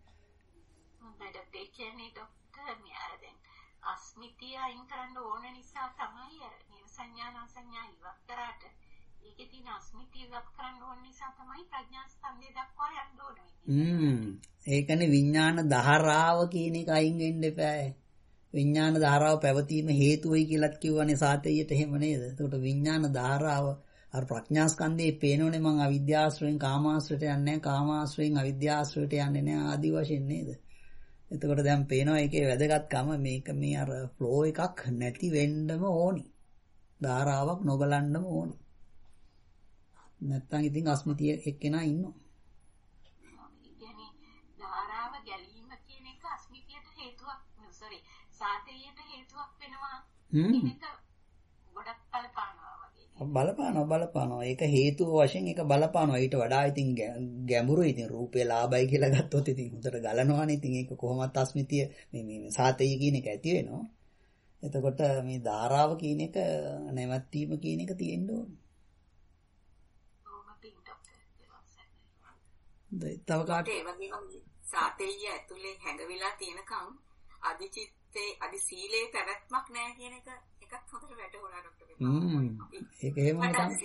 කියන්නේ ડોක්ටර් මේ අර දැන් අස්මිතිය අයින් කරන්න ඕන නිසා තමයි අර නිව සංඥා නා සංඥා ඉවත් කරාට ඒකේ තියෙන අස්මිතිය ඉවත් කරන්න ඕන නිසා තමයි ප්‍රඥා ස්කන්ධය දක්වා යන්න ඕනේ. ඒකනේ විඥාන ධාරාව කියන එක අයින් වෙන්න එපා. විඥාන ධාරාව පැවතීම හේතුවයි කියලාත් කිව්වනේ සාතේයට එහෙම නේද? එතකොට විඥාන ධාරාව අර ප්‍රඥා ස්කන්ධේ පේනෝනේ මං අවිද්‍යාශ්‍රයෙන් කාමාශ්‍රයට යන්නේ නැහැ, කාමාශ්‍රයෙන් අවිද්‍යාශ්‍රයට යන්නේ නැහැ ආදි වශයෙන් නේද? එතකොට දැන් පේනවා ඒකේ වැදගත්කම මේක මේ අර ෆ්ලෝ එකක් නැති වෙන්නම ඕනි. ධාරාවක් නොබලන්නම ඕනි. නැත්තම් ඉතින් අස්මිතිය එක්කෙනා ඉන්නවා. කියන්නේ ධාරාව ගැලීම කියන එක අස්මිතියට හේතුවක් නෙවෙයි. සාතේයට හේතුවක් වෙනවා. ඒක ගොඩක් බලපානවා. ඒක හේතුව වශයෙන් ඒක බලපානවා. ඊට වඩා ඉතින් ගැඹුරුයි. ඉතින් රූපේ ලාභයි කියලා ගත්තොත් ඉතින් හොඳට ගලනවානේ. ඉතින් ඒක කොහොමත් අස්මිතිය මේ සාතේය කියන එක ඇති වෙනවා. එතකොට මේ ධාරාව කියන එක නැවැත්වීම කියන එක තියෙන්න ඕනේ. තව කාට ඒ වගේම සාතේය ඇතුලේ හැඟවිලා තියෙනකම් අදිචිත්තේ අදි සීලේ පැවැත්මක් නැහැ කියන එකත් හොඳට වැටහුණා ડોක්ටර්. ඒක එහෙමම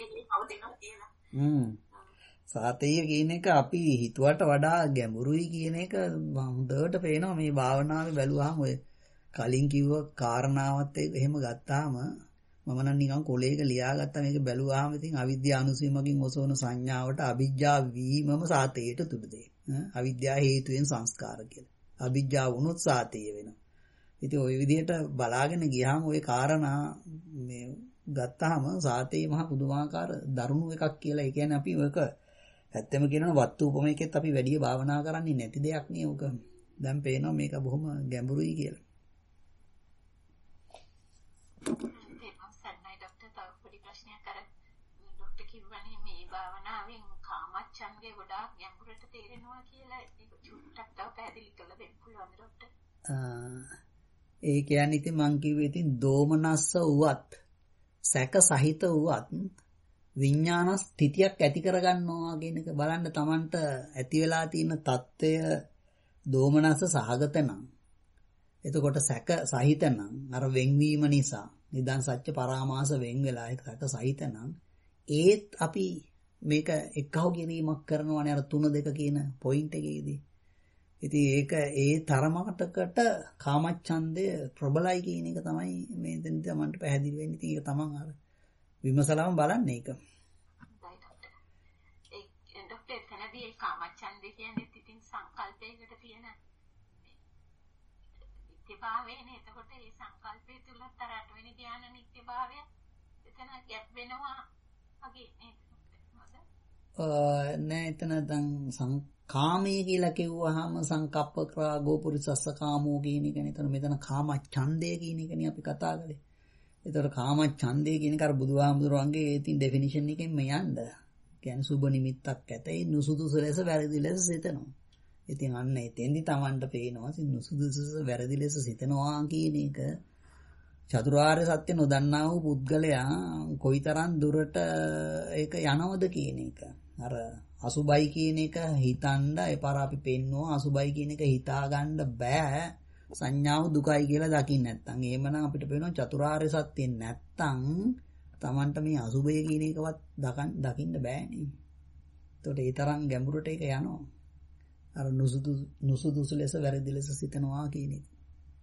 තමයි. සාතේය කියන එක අපි හිතුවට වඩා ගැඹුරුයි කියන එක හොඳට පේනවා මේ භාවනාවේ බැලුවාම. ඔය කලින් කිව්ව කාරණාවත් එහෙම ගත්තාම මම නම් නිකන් කොලේක ලියාගත්තා මේක බැලුවාම ඉතින් අවිද්‍යානුසීමකින් ඔසවන සංඥාවට අවිජ්ජා වීමම සාතේයට තුඩුදේ. අවිද්‍යා හේතුවෙන් සංස්කාර කියලා. අවිජ්ජා වුණොත් සාතේය වෙනවා. ඉතින් ওই විදිහට බලාගෙන ගියාම ওই කාරණා මේ ගත්තාම සාතේය මහ පුදුමාකාර දරුණු එකක් කියලා. ඒ කියන්නේ අපි ඔක ඇත්තම කියනවා වත්තු උපමයකෙත් අපි වැඩි භාවනා කරන්නේ නැති දෙයක් නේ ඔක. දැන් පේනවා මේක බොහොම ගැඹුරුයි කියලා. කාමච්ඡන්දේ ගොඩාක් ගැඹුරට තේරෙනවා කියලා ඒක චුට්ටක් තව පැහැදිලි කරලා දෙන්න පුළුවන්ද ડોක්ටර්? ඒ කියන්නේ ඉතින් මං කිව්වේ ඉතින් දෝමනස්ස උවත් සැක සහිත උවත් විඥාන ස්ථිතියක් ඇති කරගන්නවා කියන එක බලන්න Tamanට ඇති වෙලා තියෙන తত্ত্বය දෝමනස්ස සහගත නම් එතකොට සැක සහිත නම් අර වෙන්වීම නිසා නිදන් සත්‍ය පරාමාස වෙන් වෙලා ඒක සැක සහිත නම් ඒත් අපි මේක එක්කව කිරීමක් කරනවානේ අර 3-2 කියන පොයින්ට් එකේදී. ඉතින් ඒක ඒ තරමකටකට කාමච්ඡන්දය ප්‍රබලයි කියන එක තමයි මේ දෙන්න තමන්ට පැහැදිලි වෙන්නේ. ඉතින් ඒක තමන් අර විමසලාම බලන්නේ ඒක. ඒ ડોක්ටර් එතනදී ඒ කාමච්ඡන්දය කියන්නේ ඉතින් සංකල්පයකට තියෙන නිත්‍යභාවයනේ. එතකොට ඒ සංකල්පය තුල තර 8 වෙනි ධානය නිත්‍යභාවය එතන ගැප් වෙනවා වගේ නේද? නෑ එතන දැන් කාමයේ කියලා කිව්වහම සංකප්ප රාගෝ පුරිසස්ස කාමෝ කියන එකනේ. එතන මෙතන කාමච්ඡන්දය කියන එකනේ අපි කතා කරේ. ඒතර කාමච්ඡන්දය කියන එක අර බුදුහාමුදුරන්ගේ ඒතින් ඩෙෆිනිෂන් එකෙන් යන්න. කියන්නේ සුබ නිමිත්තක් ඇතයි නුසුදුසු ලෙස වැරදි ලෙස සිතනවා. ඉතින් අන්න එතෙන්දි Tamanට පේනවා නුසුදුසු වැරදි ලෙස සිතනවා කියන එක චතුරාර්ය සත්‍ය නොදන්නා වූ පුද්ගලයා කොයිතරම් දුරට ඒක යනවද කියන එක. අර අසුබයි කියන එක හිතන්න එපාර අපි පෙන්නවා අසුබයි කියන එක හිතා ගන්න බෑ සංඥාව දුකයි කියලා දකින්න නැත්තම්. එහෙමනම් අපිට පේනවා චතුරාර්ය සත්‍ය නැත්තම් Tamanට මේ අසුබය කියන එකවත් දකින්න බෑනේ. ඒතකොට ඒ තරම් ගැඹුරට ඒක යනවා. අර නුසුදුසු ලෙස වැරදි ලෙස සිතනවා කියන එක.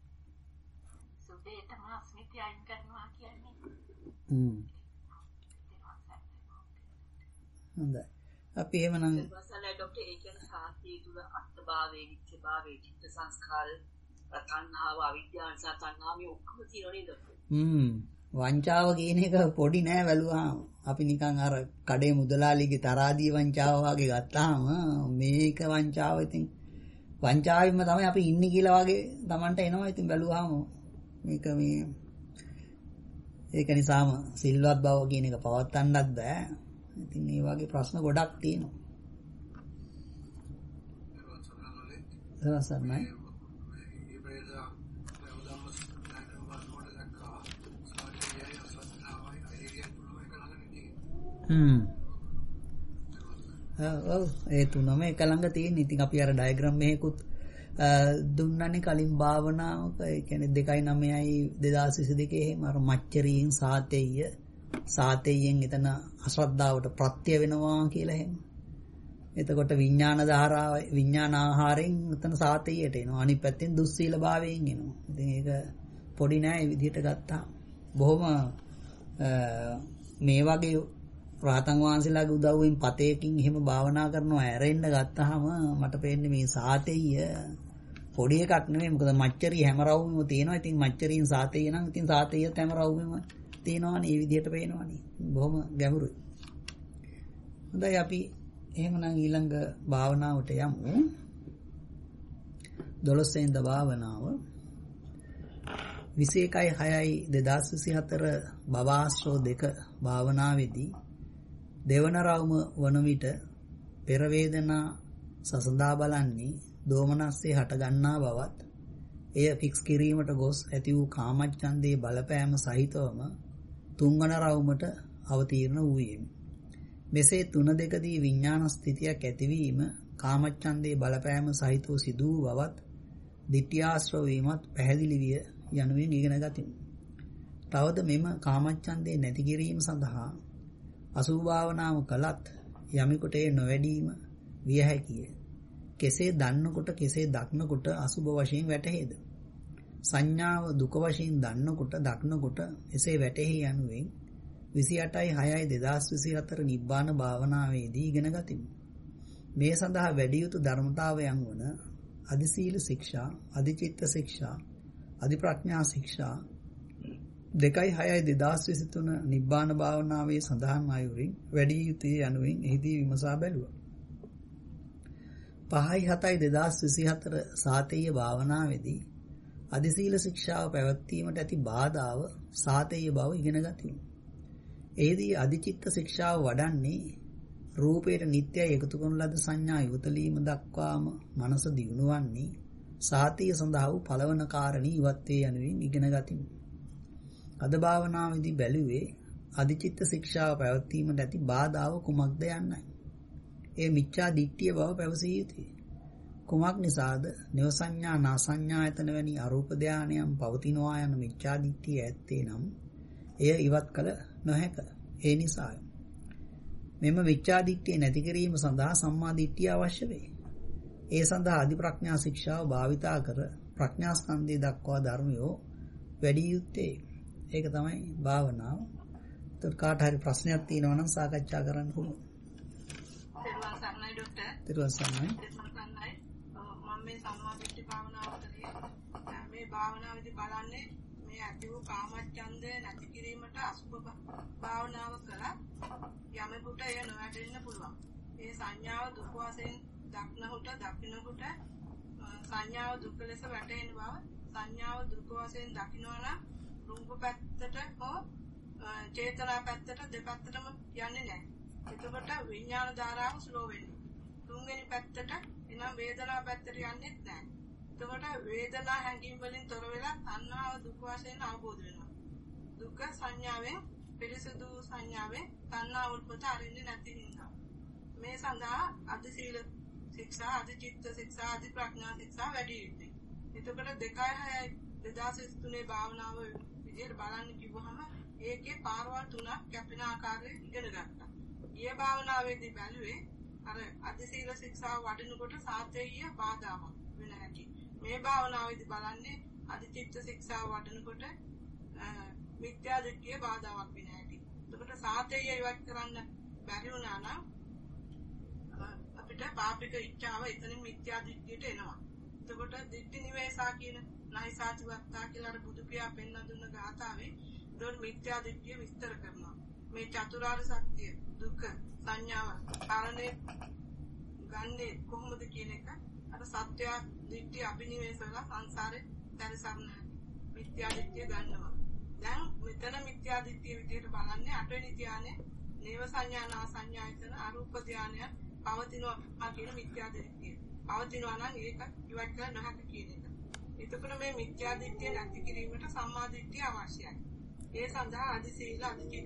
හොඳයි. අපි එහෙමනම් වසලයි ડોක්ටර් ඒ කියන්නේ සාහිත්‍ය තුල අත්භාවයේ නිත්‍යභාවයේ චිත්ත සංස්කාර තණ්හාව අවිද්‍යාව නිසා තණ්හාව මේ ඔක්කොම තියෙනව නේද? වංචාව කියන එක පොඩි නෑ බැලුවාම. අපි නිකන් අර කඩේ මුදලාලිගේ තරාදී වංචාව වගේ ගත්තාම මේක වංචාව ඉතින් වංචාවෙම තමයි අපි ඉන්නේ කියලා වගේ Tamanට එනවා. ඉතින් බැලුවාම මේක මේ ඒක නිසාම සිල්වත් බව කියන එක පවත්වන්නත් බෑ. ඉතින් මේ වගේ ප්‍රශ්න ගොඩක් තියෙනවා. දවසක් ඒ තුනම එක ළඟ තියෙන. ඉතින් අපි අර ඩයග්‍රෑම් එකකුත් දුන්නනේ කලින් භාවනාවක. ඒ කියන්නේ 2.9යි 2022 එහෙම අර මච්චරියෙන් සාතේයෙන් එතන අශ්‍රද්ධාවට ප්‍රත්‍ය වෙනවා කියලා එහෙම. එතකොට විඥාන ධාරාව විඥාන ආහාරයෙන් එතන සාතේයට එනවා. අනිත් පැත්තෙන් දුස්සීල භාවයෙන් එනවා. ඉතින් ඒක පොඩි නෑ මේ විදිහට ගත්තා. බොහොම මේ වගේ රහතන් වහන්සේලාගේ උදව්වෙන් පතේකින් එහෙම භාවනා කරනවා ඇරෙන්න ගත්තාම මට පේන්නේ මේ සාතේය පොඩි එකක් නෙමෙයි. මොකද මච්චරිය හැම රවුමෙම තියෙනවා. ඉතින් මච්චරියෙන් සාතේය නම් ඉතින් සාතේයත් හැම රවුමෙම තියෙනවානේ. මේ විදිහට පේනවානේ. බොහොම ගැඹුරුයි. හොඳයි අපි එහෙමනම් ඊළඟ භාවනාවට යමු. 12 වෙනි භාවනාව 21/6/2024 භවආශ්‍රව 2 භාවනාවේදී දෙවන රවුම වන විට පෙර වේදනා සසඳා බලන්නේ දෝමනස්සේ හට ගන්නා බවත් එය ෆික්ස් කිරීමට ගොස් ඇති වූ කාමච්ඡන්දේ බලපෑම සහිතවම තුන්වන රවුමට අවතීර්ණ වූයෙමි. මෙසේ 3-2දී විඥාන ස්ථිතියක් ඇතිවීම කාමච්ඡන්දේ බලපෑම සහිතව සිදු වූ බවත් ditthියාශ්‍රව වීමත් පැහැදිලි විය යනුවෙන් ඉගෙන ගතිමු. තවද මෙම කාමච්ඡන්දේ නැති කිරීම සඳහා අසුභ භාවනාව කළත් යමෙකුට ඒ නොවැඩීම විය හැකිය. කෙසේ දන්නකොට කෙසේ දක්නකොට අසුභ වශයෙන් වැටහෙද? සංඥාව දුක වශයෙන් දන්නකොට දක්නකොට එසේ වැටහි යනුවෙන් 28/6/2024 නිබ්බාන භාවනාවේදී ඉගෙන ගතිමු. මේ සඳහා වැඩි යුතු ධර්මතාවයන් වන අධිසීල ශික්ෂා, අධිචිත්ත ශික්ෂා, අධිප්‍රඥා ශික්ෂා 2/6/2023 නිබ්බාන භාවනාවේ සඳහන් අයුරින් වැඩි යුතුය යනුවෙන් එහිදී විමසා බැලුවා. 5/7/2024 සාතේය භාවනාවේදී අධිසීල ශික්ෂාව පැවැත්වීමට ඇති බාධාව සාතේය බව ඉගෙන ගතිමු. එහිදී අධිචිත්ත ශික්ෂාව වඩන්නේ රූපයට නිට්ටයයි එකතු කරන ලද සංඥා ඉවතලීම දක්වාම මනස දියුණු වන්නේ සාතේය සඳහා වූ පළවන කාරණී ඉවත් වේ යනුවෙන් ඉගෙන ගතිමු. අද භාවනාවේදී බැලුවේ අධිචිත්ත ශික්ෂාව පැවැත්වීමට ඇති බාධාව කුමක්ද යන්නයි. ඒ මිච්ඡා දිට්ඨිය බව පැවසිය යුතුය. කුමක් නිසාද නව සංඥා නා සංඥායතන වැනි අරූප ධානයන් පවතිනවා යන මිච්ඡා දිට්ඨිය ඇත්තේ නම් එය ඉවත් කළ නොහැක. ඒ නිසාය. මෙම මිච්ඡා දිට්ඨිය නැති කිරීම සඳහා සම්මා දිට්ඨිය අවශ්‍ය වේ. ඒ සඳහා අධි ප්‍රඥා ශික්ෂාව භාවිතා කර ප්‍රඥා ස්කන්ධය දක්වා ධර්මයෝ වැඩි යුත්තේ. ඒක තමයි භාවනාව. ඒත් කාට හරි ප්‍රශ්නයක් තියෙනවා නම් සාකච්ඡා කරන්න පුළුවන්. තෙරුවන් සරණයි ડોක්ටර්. තෙරුවන් සරණයි. මම මේ සම්මා දිට්ඨි භාවනාව කරේ. මේ භාවනාවේදී බලන්නේ මේ ඇති වූ කාමච්ඡන්දය නැති කිරීමට අසුභ භාවනාව කළා. යමෙකුට එය නොවැටෙන්න පුළුවන්. ඒ සංඥාව දුක වශයෙන් දකින්නකොට සංඥාව දුක ලෙස වැටෙන බව සංඥාව දුක වශයෙන් දකින්නවා නම් රූප පැත්තට හෝ චේතනා පැත්තට දෙපැත්තටම යන්නේ නැහැ. එතකොට විඥාන ධාරාව ස්ලෝ වෙනවා. තුන්වෙනි පැත්තට එනම් වේදනා පැත්තට යන්නේ නැහැ. එතකොට වේදනා හැඟීම් වලින් තොර වෙලා තණ්හාව දුක වශයෙන් අවබෝධ වෙනවා. දුක සංඥාවෙන් පිරිසුදු සංඥාවෙන් තණ්හාව උල්පත අරින්නේ නැති නිසා. මේ සඳහා අධිසීල ශික්ෂා, අධිචිත්ත ශික්ෂා, අධිප්‍රඥා ශික්ෂා වැඩි යුතුයි. එතකොට 2/6/2023 භාවනාව විදිහට බලන්න කිව්වහම ඒකේ පාරවල් 3ක් කැපෙන ආකාරය ඉගෙන ගත්තා. ඊයේ භාවනාවේදී බැලුවේ අර අධිසීල ශික්ෂාව වඩනකොට සාතේය බාධාවක් වෙන හැටි. මේ භාවනාවේදී බලන්නේ අධිචිත්ත ශික්ෂාව වඩනකොට මිත්‍යා දෘෂ්ටිය බාධාවක් වෙන හැටි. එතකොට සාතේය ඉවත් කරන්න බැරි වුණා නම් අපිට පාපික ඉච්ඡාව එතනින් මිත්‍යා දෘෂ්ටියට එනවා. එතකොට දිට්ඨි නිවේසා කියන නයිසාචිවත්තා කියලා අර බුදු පියා පෙන්වා දුන්න ගාථාවේ දොන් මිත්‍යා දෘෂ්ටිය විස්තර කරනවා. මේ චතුරාර්ය සත්‍ය දුක සංඥාව කාරණේ ගන්නේ කොහොමද කියන එක අර සත්‍ය දිට්ඨිය අභිනිවේෂලා සංසාරේ දැරසන්න මිත්‍යා දෘෂ්ටිය ගන්නවා. දැන් මෙතන මිත්‍යා දෘෂ්ටිය විදිහට බලන්නේ අටවෙනි ධානයේ නේව සංඥානා සංඥායතන අරූප ධානය පවතිනවා කියන මිත්‍යා දෘෂ්ටිය. පවතිනවා නම් ඒක ඉවත් කරන්න නොහැක කියන එක. එතකොට මේ මිත්‍යා දෘෂ්ටිය නැති කිරීමට සම්මා දෘෂ්ටිය අවශ්‍යයි. ඒ සඳහා අධිසීල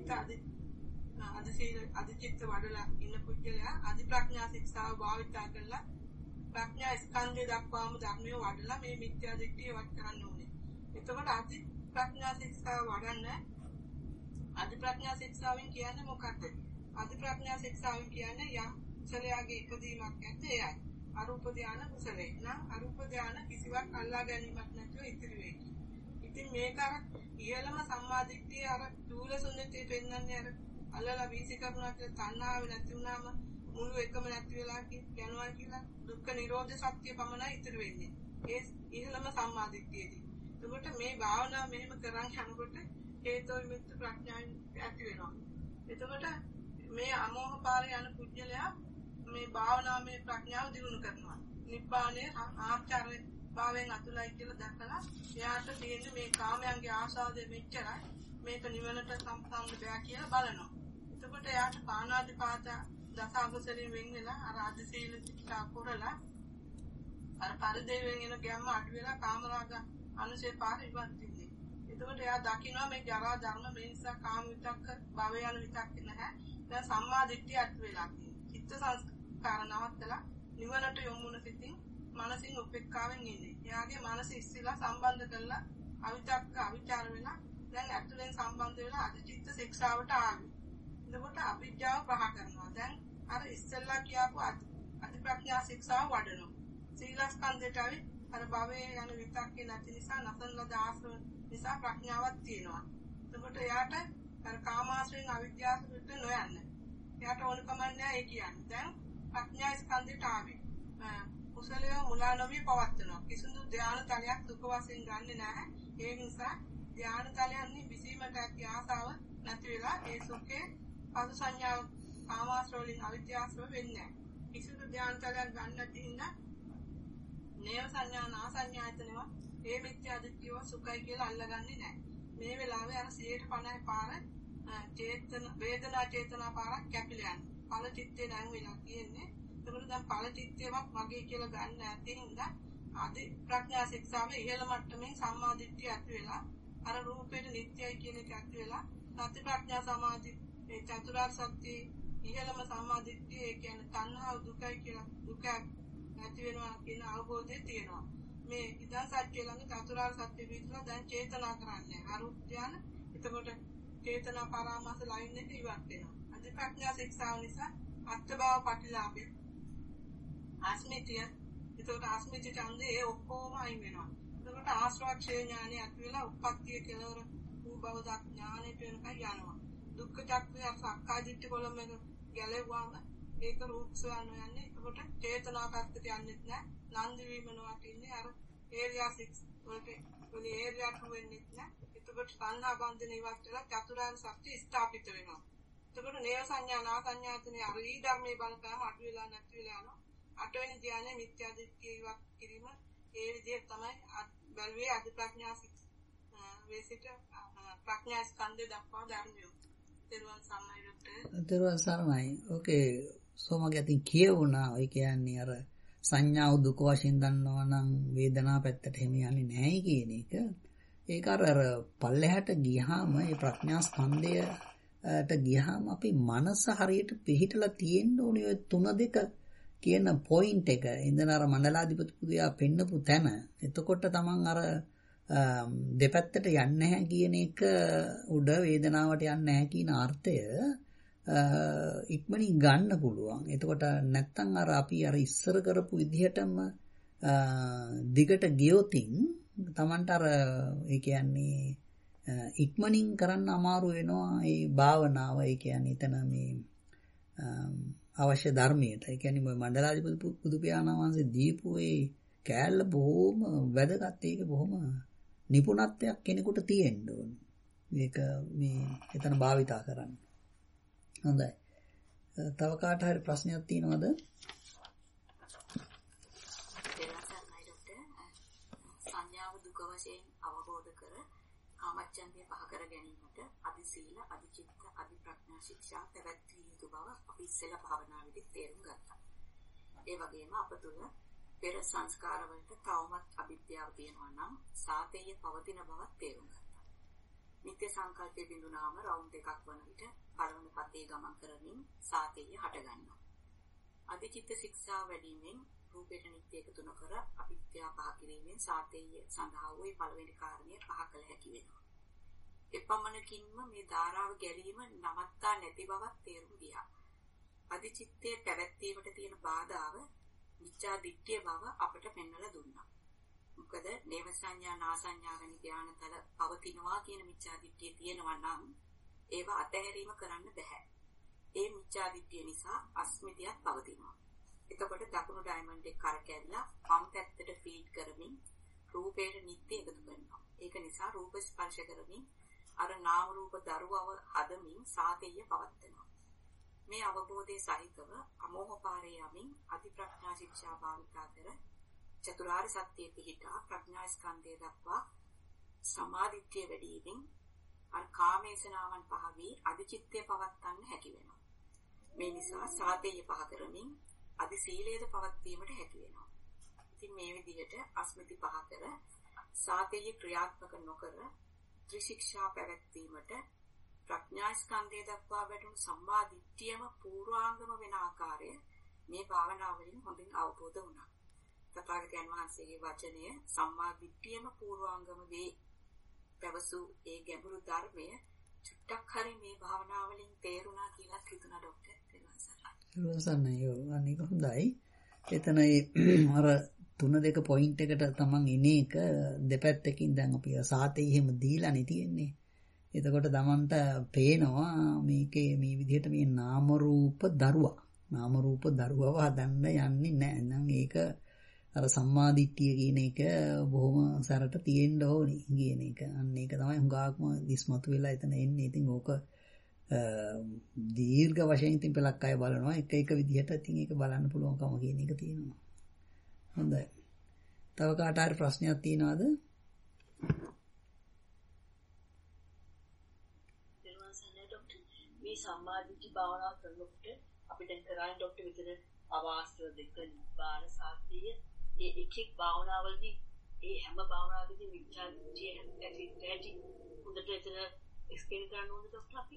අධිචිත්ත වඩලා ඉන්න පුද්ගලයා අධිප්‍රඥා ශික්ෂාව භාවිතා කරලා ප්‍රඥා ස්කන්ධය දක්වාම ධර්මය වඩලා මේ මිත්‍යා දෘෂ්ටිය ඉවත් කරන්න ඕනේ. එතකොට අධිප්‍රඥා ශික්ෂාව වඩන්න අධිප්‍රඥා ශික්ෂාවෙන් කියන්නේ මොකක්ද? අධිප්‍රඥා ශික්ෂාවෙන් කියන්නේ යම් කුසලයාගේ ඉපදීමක් නැත්නම් එයයි. අරූප ධානය කුසලේ. නම් අරූප ධානය කිසිවක් අල්ලා ගැනීමක් නැතුව ඉතිරි වෙයි. ඉතින් මේක අර ඉහළම සම්මාදිට්ඨිය අර චූල සුන්නතිය පෙන්වන්නේ අර අල්ලලා වීසි කරනවා කියලා තණ්හාව නැති වුණාම මුළු එකම නැති වෙලා යනවා කියලා දුක්ඛ නිරෝධ සත්‍ය පමණයි ඉතිරි වෙන්නේ. ඒ ඉහළම සම්මාදිට්ඨියදී. එතකොට මේ භාවනාව මෙහෙම කරන් යනකොට හේතෝ විමුක්ති ප්‍රඥාවෙන් ඇති වෙනවා. එතකොට මේ අමෝහ පාරේ යන පුජ්‍යලයා මේ භාවනාවේ ප්‍රඥාව දිනු කරනවා. නිබ්බානේ ආචාර්ය භාවයෙන් අතුලයි කියලා දැකලා එයාට තියෙන්නේ මේ කාමයන්ගේ ආශාවද මෙච්චරයි මේක නිවනට සම්පූර්ණ බෑ කියලා බලනවා. එතකොට එයාට පාණාතිපාත දස අකුසලෙන් වෙන් වෙලා අර අධිසීල ශික්ෂා කරලා අර පරිදේවෙන් එන ගැම්ම අඩු වෙලා කාමරාග අනුසේ පාර ඉවත් වෙන්නේ. එතකොට එයා දකිනවා මේ ජරා ධර්ම මේ නිසා කාම විතක්ක භව යන විතක්ක නැහැ. දැන් සම්මා දිට්ඨිය අත් වෙලා තියෙනවා. චිත්ත සංස්කාර නවත්තලා නිවනට යොමු වන සිතින් මනසින් උපේක්ඛාවෙන් ඉන්නේ. එයාගේ මනස ඉස්සෙල්ලා සම්බන්ධ කරලා අවිතක්ක අවිචාර වෙලා දැන් ඇතුලෙන් සම්බන්ධ වෙලා අධිචිත්ත ශික්ෂාවට ආවි. එතකොට අවිද්‍යාව පහ කරනවා. දැන් අර ඉස්සෙල්ලා කියපු අධිප්‍රඥා ශික්ෂාව වඩනවා. සීලස්කන්ධයට අවි අර භවයේ යන විතක්කේ නැති නිසා නසන ලද ආශ්‍රව නිසා ප්‍රඥාවක් තියෙනවා. එතකොට එයාට අර කාමාශ්‍රයෙන් අවිද්‍යාවට නොයන්න. එයාට ඕනකම නැහැ ඒ කියන්නේ. දැන් ප්‍රඥා ස්කන්ධයට ආවි. කුසලයේ මුලා නොවි පවත්නවා. කිසිදු ධ්‍යාන තලයක් දුක වශයෙන් ගන්නෙ නැහැ. ඒ නිසා ධ්‍යාන තලයන්හි විසීමට ඇති ආසාව නැති වෙලා ඒ සුඛේ පසු සංඥාව කාමාශ්‍රව වලින් අවිද්‍යාශ්‍රව වෙන්නේ නැහැ. කිසිදු ධ්‍යාන තලයක් ගන්න නැති හින්දා නේව සංඥා නා සංඥායතනවා ඒ මිත්‍යා දෘෂ්ටිව සුඛයි කියලා අල්ලගන්නේ නැහැ. මේ වෙලාවේ අර 150 පාර චේතන වේදනා චේතනා පාරක් කැපිලා යනවා. ඵල චිත්තේ නම් වෙලා කියන්නේ. ඒකවල දැන් ඵල චිත්තේවත් මගේ කියලා ගන්න නැති හින්දා ආදී ප්‍රඥා ශික්ෂාවේ ඉහළ මට්ටමේ සම්මා දිට්ඨිය ඇති වෙලා අර රූපේට නිට්ටයයි කියන එක ඇති වෙලා සති ප්‍රඥා සමාධි ඒ චතුරාර්ය සත්‍ය ඉහළම සම්මා දිට්ඨිය ඒ කියන්නේ තණ්හාව දුකයි කියලා දුක නැති වෙනවා කියන අවබෝධය තියෙනවා. මේ ඉදන් සත්‍ය ළඟ චතුරාර්ය සත්‍ය පිළිබඳව දැන් චේතනා කරන්නේ. අරුත්‍යන එතකොට චේතනා පරාමාස ලයින් එක ඉවත් වෙනවා. අධි ප්‍රඥා ශික්ෂාව නිසා අත්බව පටිලාභය ආස්මිතිය එතකොට ආස්මිති ඡන්දේ ඒ ඔක්කොම අයින් වෙනවා. එතකොට ආශ්‍රවක්ෂය ඥානෙ ඇති වෙලා උප්පත්තිය කෙලවර වූ බව ඥානෙට වෙනකන් යනවා. දුක්ඛ චක්‍රය සක්කාදිට්ඨි කොලම එක ගැලෙවුවාම ඒක රූපසයන් යන්නේ. එතකොට චේතනා පැත්තට යන්නේ නැහැ. නන්දි වීමනවා කියන්නේ අර ඒරියා 6 වලට ඔලි ඒරියා 2 වෙන්නේ නැහැ. එතකොට සංහා බන්ධන ඉවත් වෙලා චතුරාර්ය සත්‍ය ස්ථාපිත වෙනවා. එතකොට නේව සංඥා නා සංඥාතනේ අර ඊ ධර්මයේ බලපෑම අඩු වෙලා නැති වෙලා යනවා. අටවෙනි ධ්‍යානයේ මිත්‍යා දෘෂ්ටිය ඉවත් කිරීම ඒ විදිහට තමයි බැලුවේ අධි ප්‍රඥා වේසිත ප්‍රඥා ස්කන්ධය දක්වා ධර්මය. තෙරුවන් සරණයි ડોක්ටර්. තෙරුවන් සරණයි. ඕකේ සෝමගේ අතින් කියවුණා. ඔය කියන්නේ අර සංඥාව දුක වශයෙන් ගන්නවා නම් වේදනාව පැත්තට හැම යන්නේ නැහැ කියන එක. ඒක අර පල්ලෙහාට ගියාම මේ ප්‍රඥා ස්කන්ධයට ගියාම අපි මනස හරියට පිහිටලා තියෙන්න ඕනේ ඔය 3-2 කියන පොයින්ට් එක. ඉඳන් අර මණ්ඩලාධිපති පුදියා පෙන්නපු තැන. එතකොට තමන් අර දෙපැත්තට යන්නේ නැහැ කියන එක උඩ වේදනාවට යන්නේ නැහැ කියන අර්ථය ඉක්මනින් ගන්න පුළුවන්. එතකොට නැත්තම් අර අපි අර ඉස්සර කරපු විදිහටම දිගට ගියොතින් තමන්ට අර ඒ කියන්නේ ඉක්මනින් කරන්න අමාරු වෙනවා මේ භාවනාව. ඒ කියන්නේ එතන මේ අවශ්‍ය ධර්මයට. ඒ කියන්නේ මේ මණ්ඩලාධිපති බුදු පියාණන් වහන්සේ දීපු ඒ කෑල්ල බොහොම වැදගත්. ඒක බොහොම නිපුණත්වයක් කෙනෙකුට තියෙන්න ඕනේ. මේක මේ එතන භාවිතා කරන්න. හොඳයි. තව කාට හරි ප්‍රශ්නයක් තියෙනවද? සංඥාව දුක වශයෙන් අවබෝධ කර කාමච්ඡන්දය පහ කර ගැනීමට අදි සීල, අදි චිත්ත, අදි ප්‍රඥා ශික්ෂා පැවැත්විය යුතු බව අපි ඉස්සෙල්ලා භාවනාවේදී තේරුම් ගත්තා. ඒ වගේම අප තුළ පෙර සංස්කාරවලට තවමත් අවිද්‍යාව තියෙනවා නම් සාතේය පවතින බවත් තේරුම් ගත්තා. නිත්‍ය සංකල්පයේ බිඳුනාම රවුන්ඩ් එකක් වන විට පළවන පතේ ගමන් කරමින් සාතේය හටගන්නවා. අධිචිත්ත ශික්ෂා වැඩිමෙන් රූපේට නිත්‍ය එකතු නොකර අවිද්‍යාව පහ කිරීමෙන් සාතේය සඳහා වූ පළවෙනි කාරණය පහ කළ හැකි වෙනවා. එපමණකින්ම මේ ධාරාව ගැලීම නවත්තා නැති බවක් තේරුම් ගියා. අධිචිත්තයේ පැවැත්වීමට තියෙන බාධාව මිච්ඡා දිට්ඨිය බව අපට පෙන්වලා දුන්නා. මොකද නේව සංඥා නා සංඥා වැනි ධානතල පවතිනවා කියන මිච්ඡා දිට්ඨිය තියෙනවා නම් ඒවා අතහැරීම කරන්න බෑ. ඒ මිච්ඡා දිට්ඨිය නිසා අස්මිතියක් පවතිනවා. එතකොට දකුණු ඩයමන්ඩ් එක කරකැවිලා වම් පැත්තට ෆීඩ් කරමින් රූපේට නිත්‍ය එකතු කරනවා. ඒක නිසා රූප ස්පර්ශ කරමින් අර නාම රූප දරුවව හදමින් සාතේය පවත්නවා. මේ අවබෝධයේ සහිතව අමෝහ පාරේ යමින් අධි ප්‍රඥා ශික්ෂා භාවිතා කර චතුරාර්ය සත්‍යයේ පිහිටා ප්‍රඥා ස්කන්ධය දක්වා සමාධිත්‍ය වැඩිවීමෙන් අර කාමේශනාවන් පහ වී අධිචිත්තය පවත්වන්න හැකි වෙනවා. මේ නිසා සාතේය පහ කරමින් අධි සීලයේද පවත්වීමට හැකි වෙනවා. ඉතින් මේ විදිහට අස්මිති පහ කර සාතේය ක්‍රියාත්මක නොකර ත්‍රිශික්ෂා පැවැත්වීමට ප්‍රඥා ස්කන්ධය දක්වා වැටුණු සම්මා දිට්ඨියම පූර්වාංගම වෙන ආකාරය මේ භාවනාව වලින් හොඳින් අවබෝධ වුණා. තථාගතයන් වහන්සේගේ වචනය සම්මා දිට්ඨියම පූර්වාංගම වේ. පැවසූ ඒ ගැඹුරු ධර්මය චුට්ටක් හරි මේ භාවනාව වලින් තේරුණා කියලා හිතුණා ડોක්ටර්. සන්නයෝ අනික හොඳයි. එතන අර 3-2 පොයින්ට් එකට තමන් එන එක දෙපැත්තකින් දැන් අපි සාතේ එහෙම දීලානේ තියෙන්නේ. එතකොට තමන්ට පේනවා මේකේ මේ විදිහට මේ නාම රූප දරුවව හදන්න යන්නේ නැහැ. නම් ඒක අර සම්මාදිට්ඨිය කියන එක බොහොම සරට තියෙන්න ඕනි කියන එක. අන්න ඒක තමයි හුඟාක්ම දිස්මතු වෙලා එතන එන්නේ. ඉතින් ඕක දීර්ඝ වශයෙන් ඉතින් පළක් අය බලනවා එක විදිහට. ඉතින් ඒක බලන්න පුළුවන්කම කියන එක තියෙනවා. හොඳයි. තව කාට හරි ප්‍රශ්නයක් තියෙනවද? මේ සම්මාදිට්ඨි භාවනාව කරනකොට අපි දැන් කරන්නේ ડોක්ටර් විතර අවාස්තව දෙක නිබ්බාන සාතිය ඒ එකෙක් භාවනාවලදී ඒ හැම භාවනාවකදී විචාර දිටිය ඇති හොඳට එතන එක්ස්ප්ලেইন කරන්න ඕනද ડોක්ටර් අපි?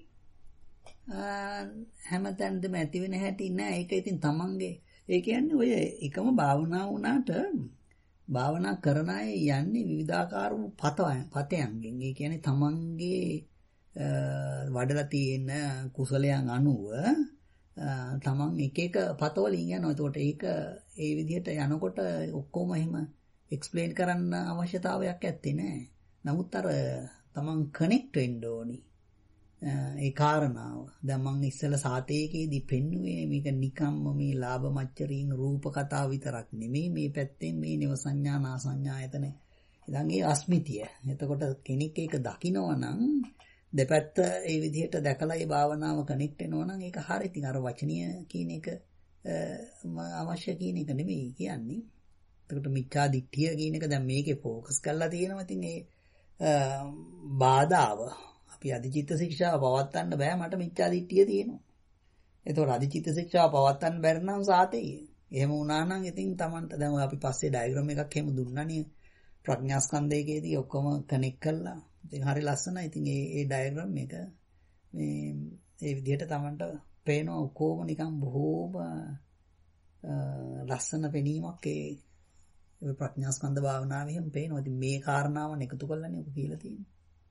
හැමතැනදම ඇති වෙන හැටි නෑ. ඒක ඉතින් තමන්ගේ ඒ කියන්නේ ඔය එකම භාවනාව වුණාට භාවනා කරන අය යන්නේ විවිධාකාර වූ පතයන්ගෙන්. ඒ කියන්නේ තමන්ගේ වඩලා තියෙන කුසලයන් අනුව තමන් එක පතවලින් යනවා. එතකොට ඒක ඒ විදිහට යනකොට ඔක්කොම එහෙම එක්ස්ප්ලেইন කරන්න අවශ්‍යතාවයක් ඇත්තේ නෑ. නමුත් අර තමන් කනෙක්ට් වෙන්න ඕනි. ඒ කාරණාව දැන් මම ඉස්සෙල්ලා සාතේකේදී පෙන්නුවේ මේක නිකම්ම මේ ලාභ මච්චරීන් රූප කතා විතරක් නෙමෙයි. මේ පැත්තෙන් මේ නව සංඥා නා සංඥා එතන ඉතින් ඒ අස්මිතිය. එතකොට කෙනෙක් ඒක දකිනවා නම් දෙපැත්ත ඒ විදිහට දැකලා ඒ භාවනාව කනෙක්ට් වෙනවා නම් ඒක හරිය. ඉතින් අර වචනීය කියන එක අවශ්‍ය කියන එක නෙමෙයි කියන්නේ. එතකොට මිච්ඡා දිට්ඨිය කියන එක දැන් මේකේ ફોකස් කරලා තියෙනවා. ඉතින් ඒ බාධාව අපි අධිචිත්ත ශික්ෂාව පවත්වන්න බෑ. මට මිච්ඡා දිට්ඨිය තියෙනවා. ඒතකොට අධිචිත්ත ශික්ෂාව පවත්වන්න බැරි නම් සාතේ. එහෙම වුණා නම් ඉතින් Tamanට දැන් ඔය අපි පස්සේ ඩයග්‍රෑම් එකක් එහෙම දුන්නානේ ප්‍රඥා ස්කන්ධයේදී ඔක්කොම කනෙක්ට් කරලා. ඉතින් හරි ලස්සනයි. ඉතින් ඒ ඩයග්‍රෑම් එක මේ ඒ විදිහට Tamanට පේනවා ඔක්කොම නිකන් බොහෝම ලස්සන පෙනීමක් ඒ ප්‍රඥා ස්කන්ධ භාවනාවේ එහෙම පේනවා. ඉතින් මේ කාරණාවන් එකතු කරලානේ ඔක කියලා තියෙන්නේ.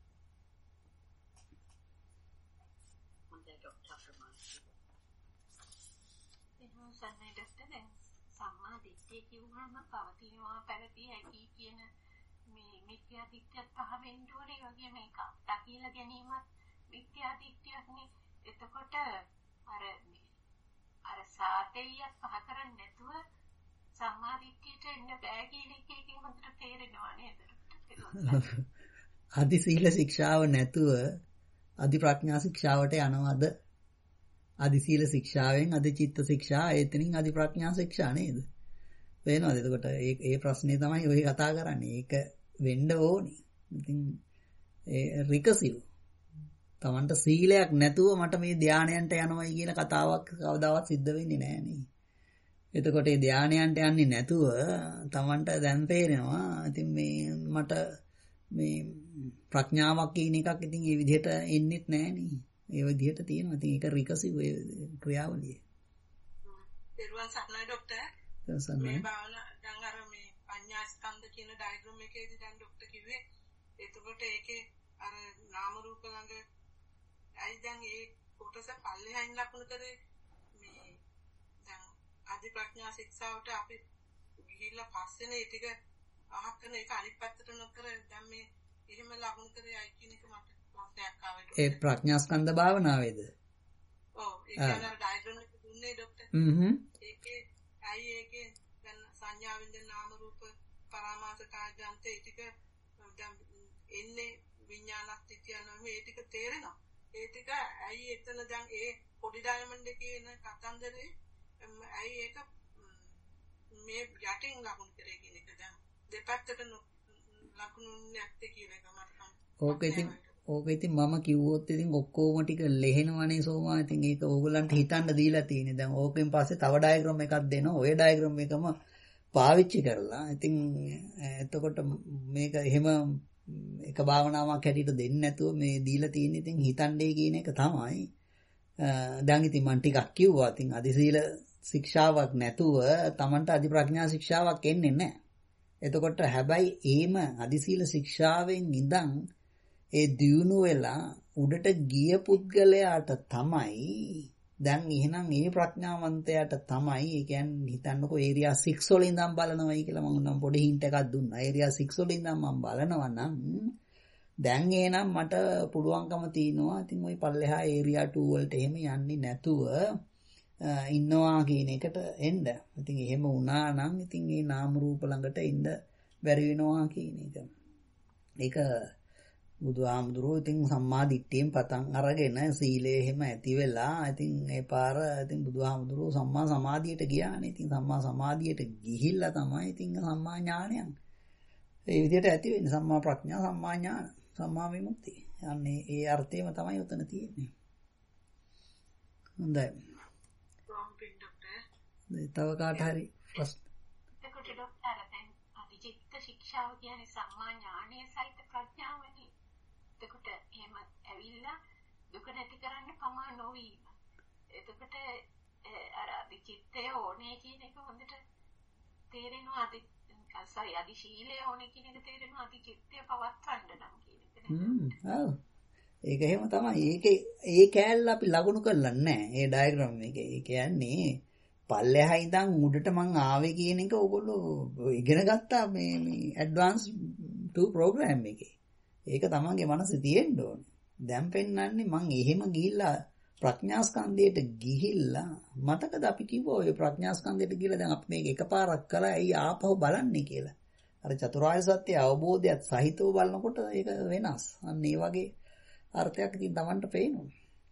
කිව්වම පවතිනවා පැවතිය හැකි කියන මේ මිත්‍යා දිට්ඨියත් පහ වෙන්න ඕනේ. වගේ මේක දකිලා ගැනීමත් මිත්‍යා දිට්ඨියක්නේ. එතකොට අර සාතේයත් පහ කරන්නේ නැතුව සම්මා දිට්ඨියට එන්න බෑ කියන එකකින් හොඳට තේරෙනවා නේද? අදි සීල ශික්ෂාව නැතුව අදි ප්‍රඥා ශික්ෂාවට යනවද? අදි සීල ශික්ෂාවෙන් අදි චිත්ත ශික්ෂා එතනින් අදි ප්‍රඥා ශික්ෂා නේද? වෙනවද? එතකොට ඒ ප්‍රශ්නේ තමයි ඔය කතා කරන්නේ. ඒක වෙන්න ඕනේ. ඉතින් ඒ රිකසිව්. Tamanට සීලයක් නැතුව මට මේ ධානයන්ට යනවයි කියන කතාවක් කවදාවත් සිද්ධ වෙන්නේ නැහැ නේ. එතකොට ඒ ධානයන්ට යන්නේ නැතුව Tamanට දැන් තේරෙනවා. ඉතින් මේ මට මේ ප්‍රඥාවක් කියන එකක් ඉතින් ඒ විදිහට එන්නේත් නැහැ නේ. ඒ විදිහට තියෙනවා. ඉතින් ඒක රිකසිව් ඒ ක්‍රියාවලිය. දරුවන් සක්නයි ડોක්ටර් මේ භාවනා දැන් අර මේ පඤ්ඤා ස්කන්ධ කියන ඩයග්‍රෑම් එකේදී දැන් ડોක්ටර් කිව්වේ එතකොට ඒකේ අර නාම රූප ළඟ ඇයි දැන් ඒ කොටස පල්ලෙහායින් ලකුණු කරේ මේ දැන් අධි ප්‍රඥා ශික්ෂාවට අපි ගිහිල්ලා පස්සේනේ ඒ ටික අහක් කරන එක අනිත් පැත්තට නොකර දැන් මේ එහෙම ලකුණු කරේ අයි කියන එක මට ප්‍රශ්නයක් ආවා. ඒ ප්‍රඥා ස්කන්ධ භාවනාවේද? ඔව් ඒ කියන්නේ අර ඩයග්‍රෑම් එක දුන්නේ ડોක්ටර්. ඒකේ ඇයි ඒකේ දැන් සංඥාවෙන් දැන් නාම රූප පරාමාස කාර්යන්ත ඒ ටික දැන් එන්නේ විඥානස්තිතිය නම් මේ ටික තේරෙනවා. ඒ ටික ඇයි එතන දැන් ඒ පොඩි ඩයමන්ඩ් එකේ එන කතන්දරේ ඇයි ඒක මේ යටින් ලකුණු කරේ කියන එක දැන් දෙපැත්තට ලකුණු නැත්තේ කියන එක මට ඕක ඉතින් මම කිව්වොත් ඉතින් ඔක්කොම ටික ලෙහෙනවනේ සෝමා. ඉතින් ඒක ඕගොල්ලන්ට හිතන්න දීලා තියෙන්නේ. දැන් ඕකෙන් පස්සේ තව ඩයග්‍රෑම් එකක් දෙනවා. ওই ඩයග්‍රෑම් එකම පාවිච්චි කරලා. ඉතින් එතකොට මේක එහෙම එක භාවනාවක් හැටියට දෙන්නේ නැතුව මේ දීලා තියෙන්නේ ඉතින් හිතන්නේ කියන එක තමයි. දැන් ඉතින් මම ටිකක් කිව්වා. ඉතින් අධිසීල ශික්ෂාවක් නැතුව Tamanට අධි ප්‍රඥා ශික්ෂාවක් එන්නේ නැහැ. එතකොට හැබැයි ඒම අධි සීල ශික්ෂාවෙන් ඉඳන් ඒ දියුණු වෙලා උඩට ගිය පුද්ගලයාට තමයි දැන් එහෙනම් මේ ප්‍රඥාවන්තයාට තමයි ඒ කියන්නේ හිතන්නකෝ ඒරියා 6 වල ඉඳන් බලනවයි කියලා මම නම් පොඩි හින්ට් එකක් දුන්නා. ඒරියා 6 වල ඉඳන් මම බලනවා නම් දැන් එහෙනම් මට පුළුවන්කම තියෙනවා ඉතින් ওই පල්ලෙහා ඒරියා 2 වලට එහෙම යන්නේ නැතුව ඉන්නවා කියන එකට එන්න. ඉතින් එහෙම වුණා නම් ඉතින් මේ නාම රූප ළඟට එන්න බැරි වෙනවා කියන එක. ඒක බුදුහාමුදුරුවෝ ඉතින් සම්මා දිට්ඨියෙන් පටන් අරගෙන සීලය එහෙම ඇති වෙලා ඉතින් ඒ පාර ඉතින් බුදුහාමුදුරුවෝ සම්මා සමාධියට ගියානේ. ඉතින් සම්මා සමාධියට ගිහිල්ලා තමයි ඉතින් සම්මා ඥානයන් ඒ විදිහට ඇති වෙන්නේ. සම්මා ප්‍රඥා, සම්මා ඥාන, සම්මා විමුක්තිය. යන්නේ ඒ අර්ථයම තමයි උතන තියෙන්නේ. හොඳයි. තව කාට හරි ප්‍රශ්න? එතකොට ડોක්ටර් දැන් අධිචිත්ත ශික්ෂාව කියන්නේ සම්මා ඥානය සහිත ප්‍රඥාවනේ. එතකොට එහෙම ඇවිල්ලා දුක නැති කරන්න පමා නොවීම. එතකොට අර අධිචිත්තය ඕනේ කියන එක හොඳට තේරෙනවා. අධි ශීලය ඕනේ කියන එක තේරෙනවා. අධිචිත්තය පවත්වන්න නම් කියන එක නේ. ඔව්. ඒක එහෙම තමයි. ඒ කෑල්ල අපි ලකුණු කරලා නැහැ. ඒ ඩයග්‍රෑම් එකේ. ඒ කියන්නේ පල්ලෙහා ඉඳන් උඩට මං ආවේ කියන එක ඕගොල්ලෝ ඉගෙන ගත්තා මේ ඇඩ්වාන්ස් 2 ප්‍රෝග්‍රෑම් එකේ. ඒක තමන්ගේ මනසේ තියෙන්න ඕනේ. දැන් පෙන්නන්නේ මං එහෙම ගිහිල්ලා ප්‍රඥාස්කන්ධයට ගිහිල්ලා මතකද අපි කිව්වා ඔය ප්‍රඥාස්කන්ධයට ගිහිල්ලා දැන් අපි මේක එකපාරක් කළා ඇයි ආපහු බලන්නේ කියලා. අර චතුරාර්ය සත්‍ය අවබෝධයත් සහිතව බලනකොට ඒක වෙනස්. අන්න ඒ වගේ අර්ථයක් ඉතින් තමන්ට පේනවා.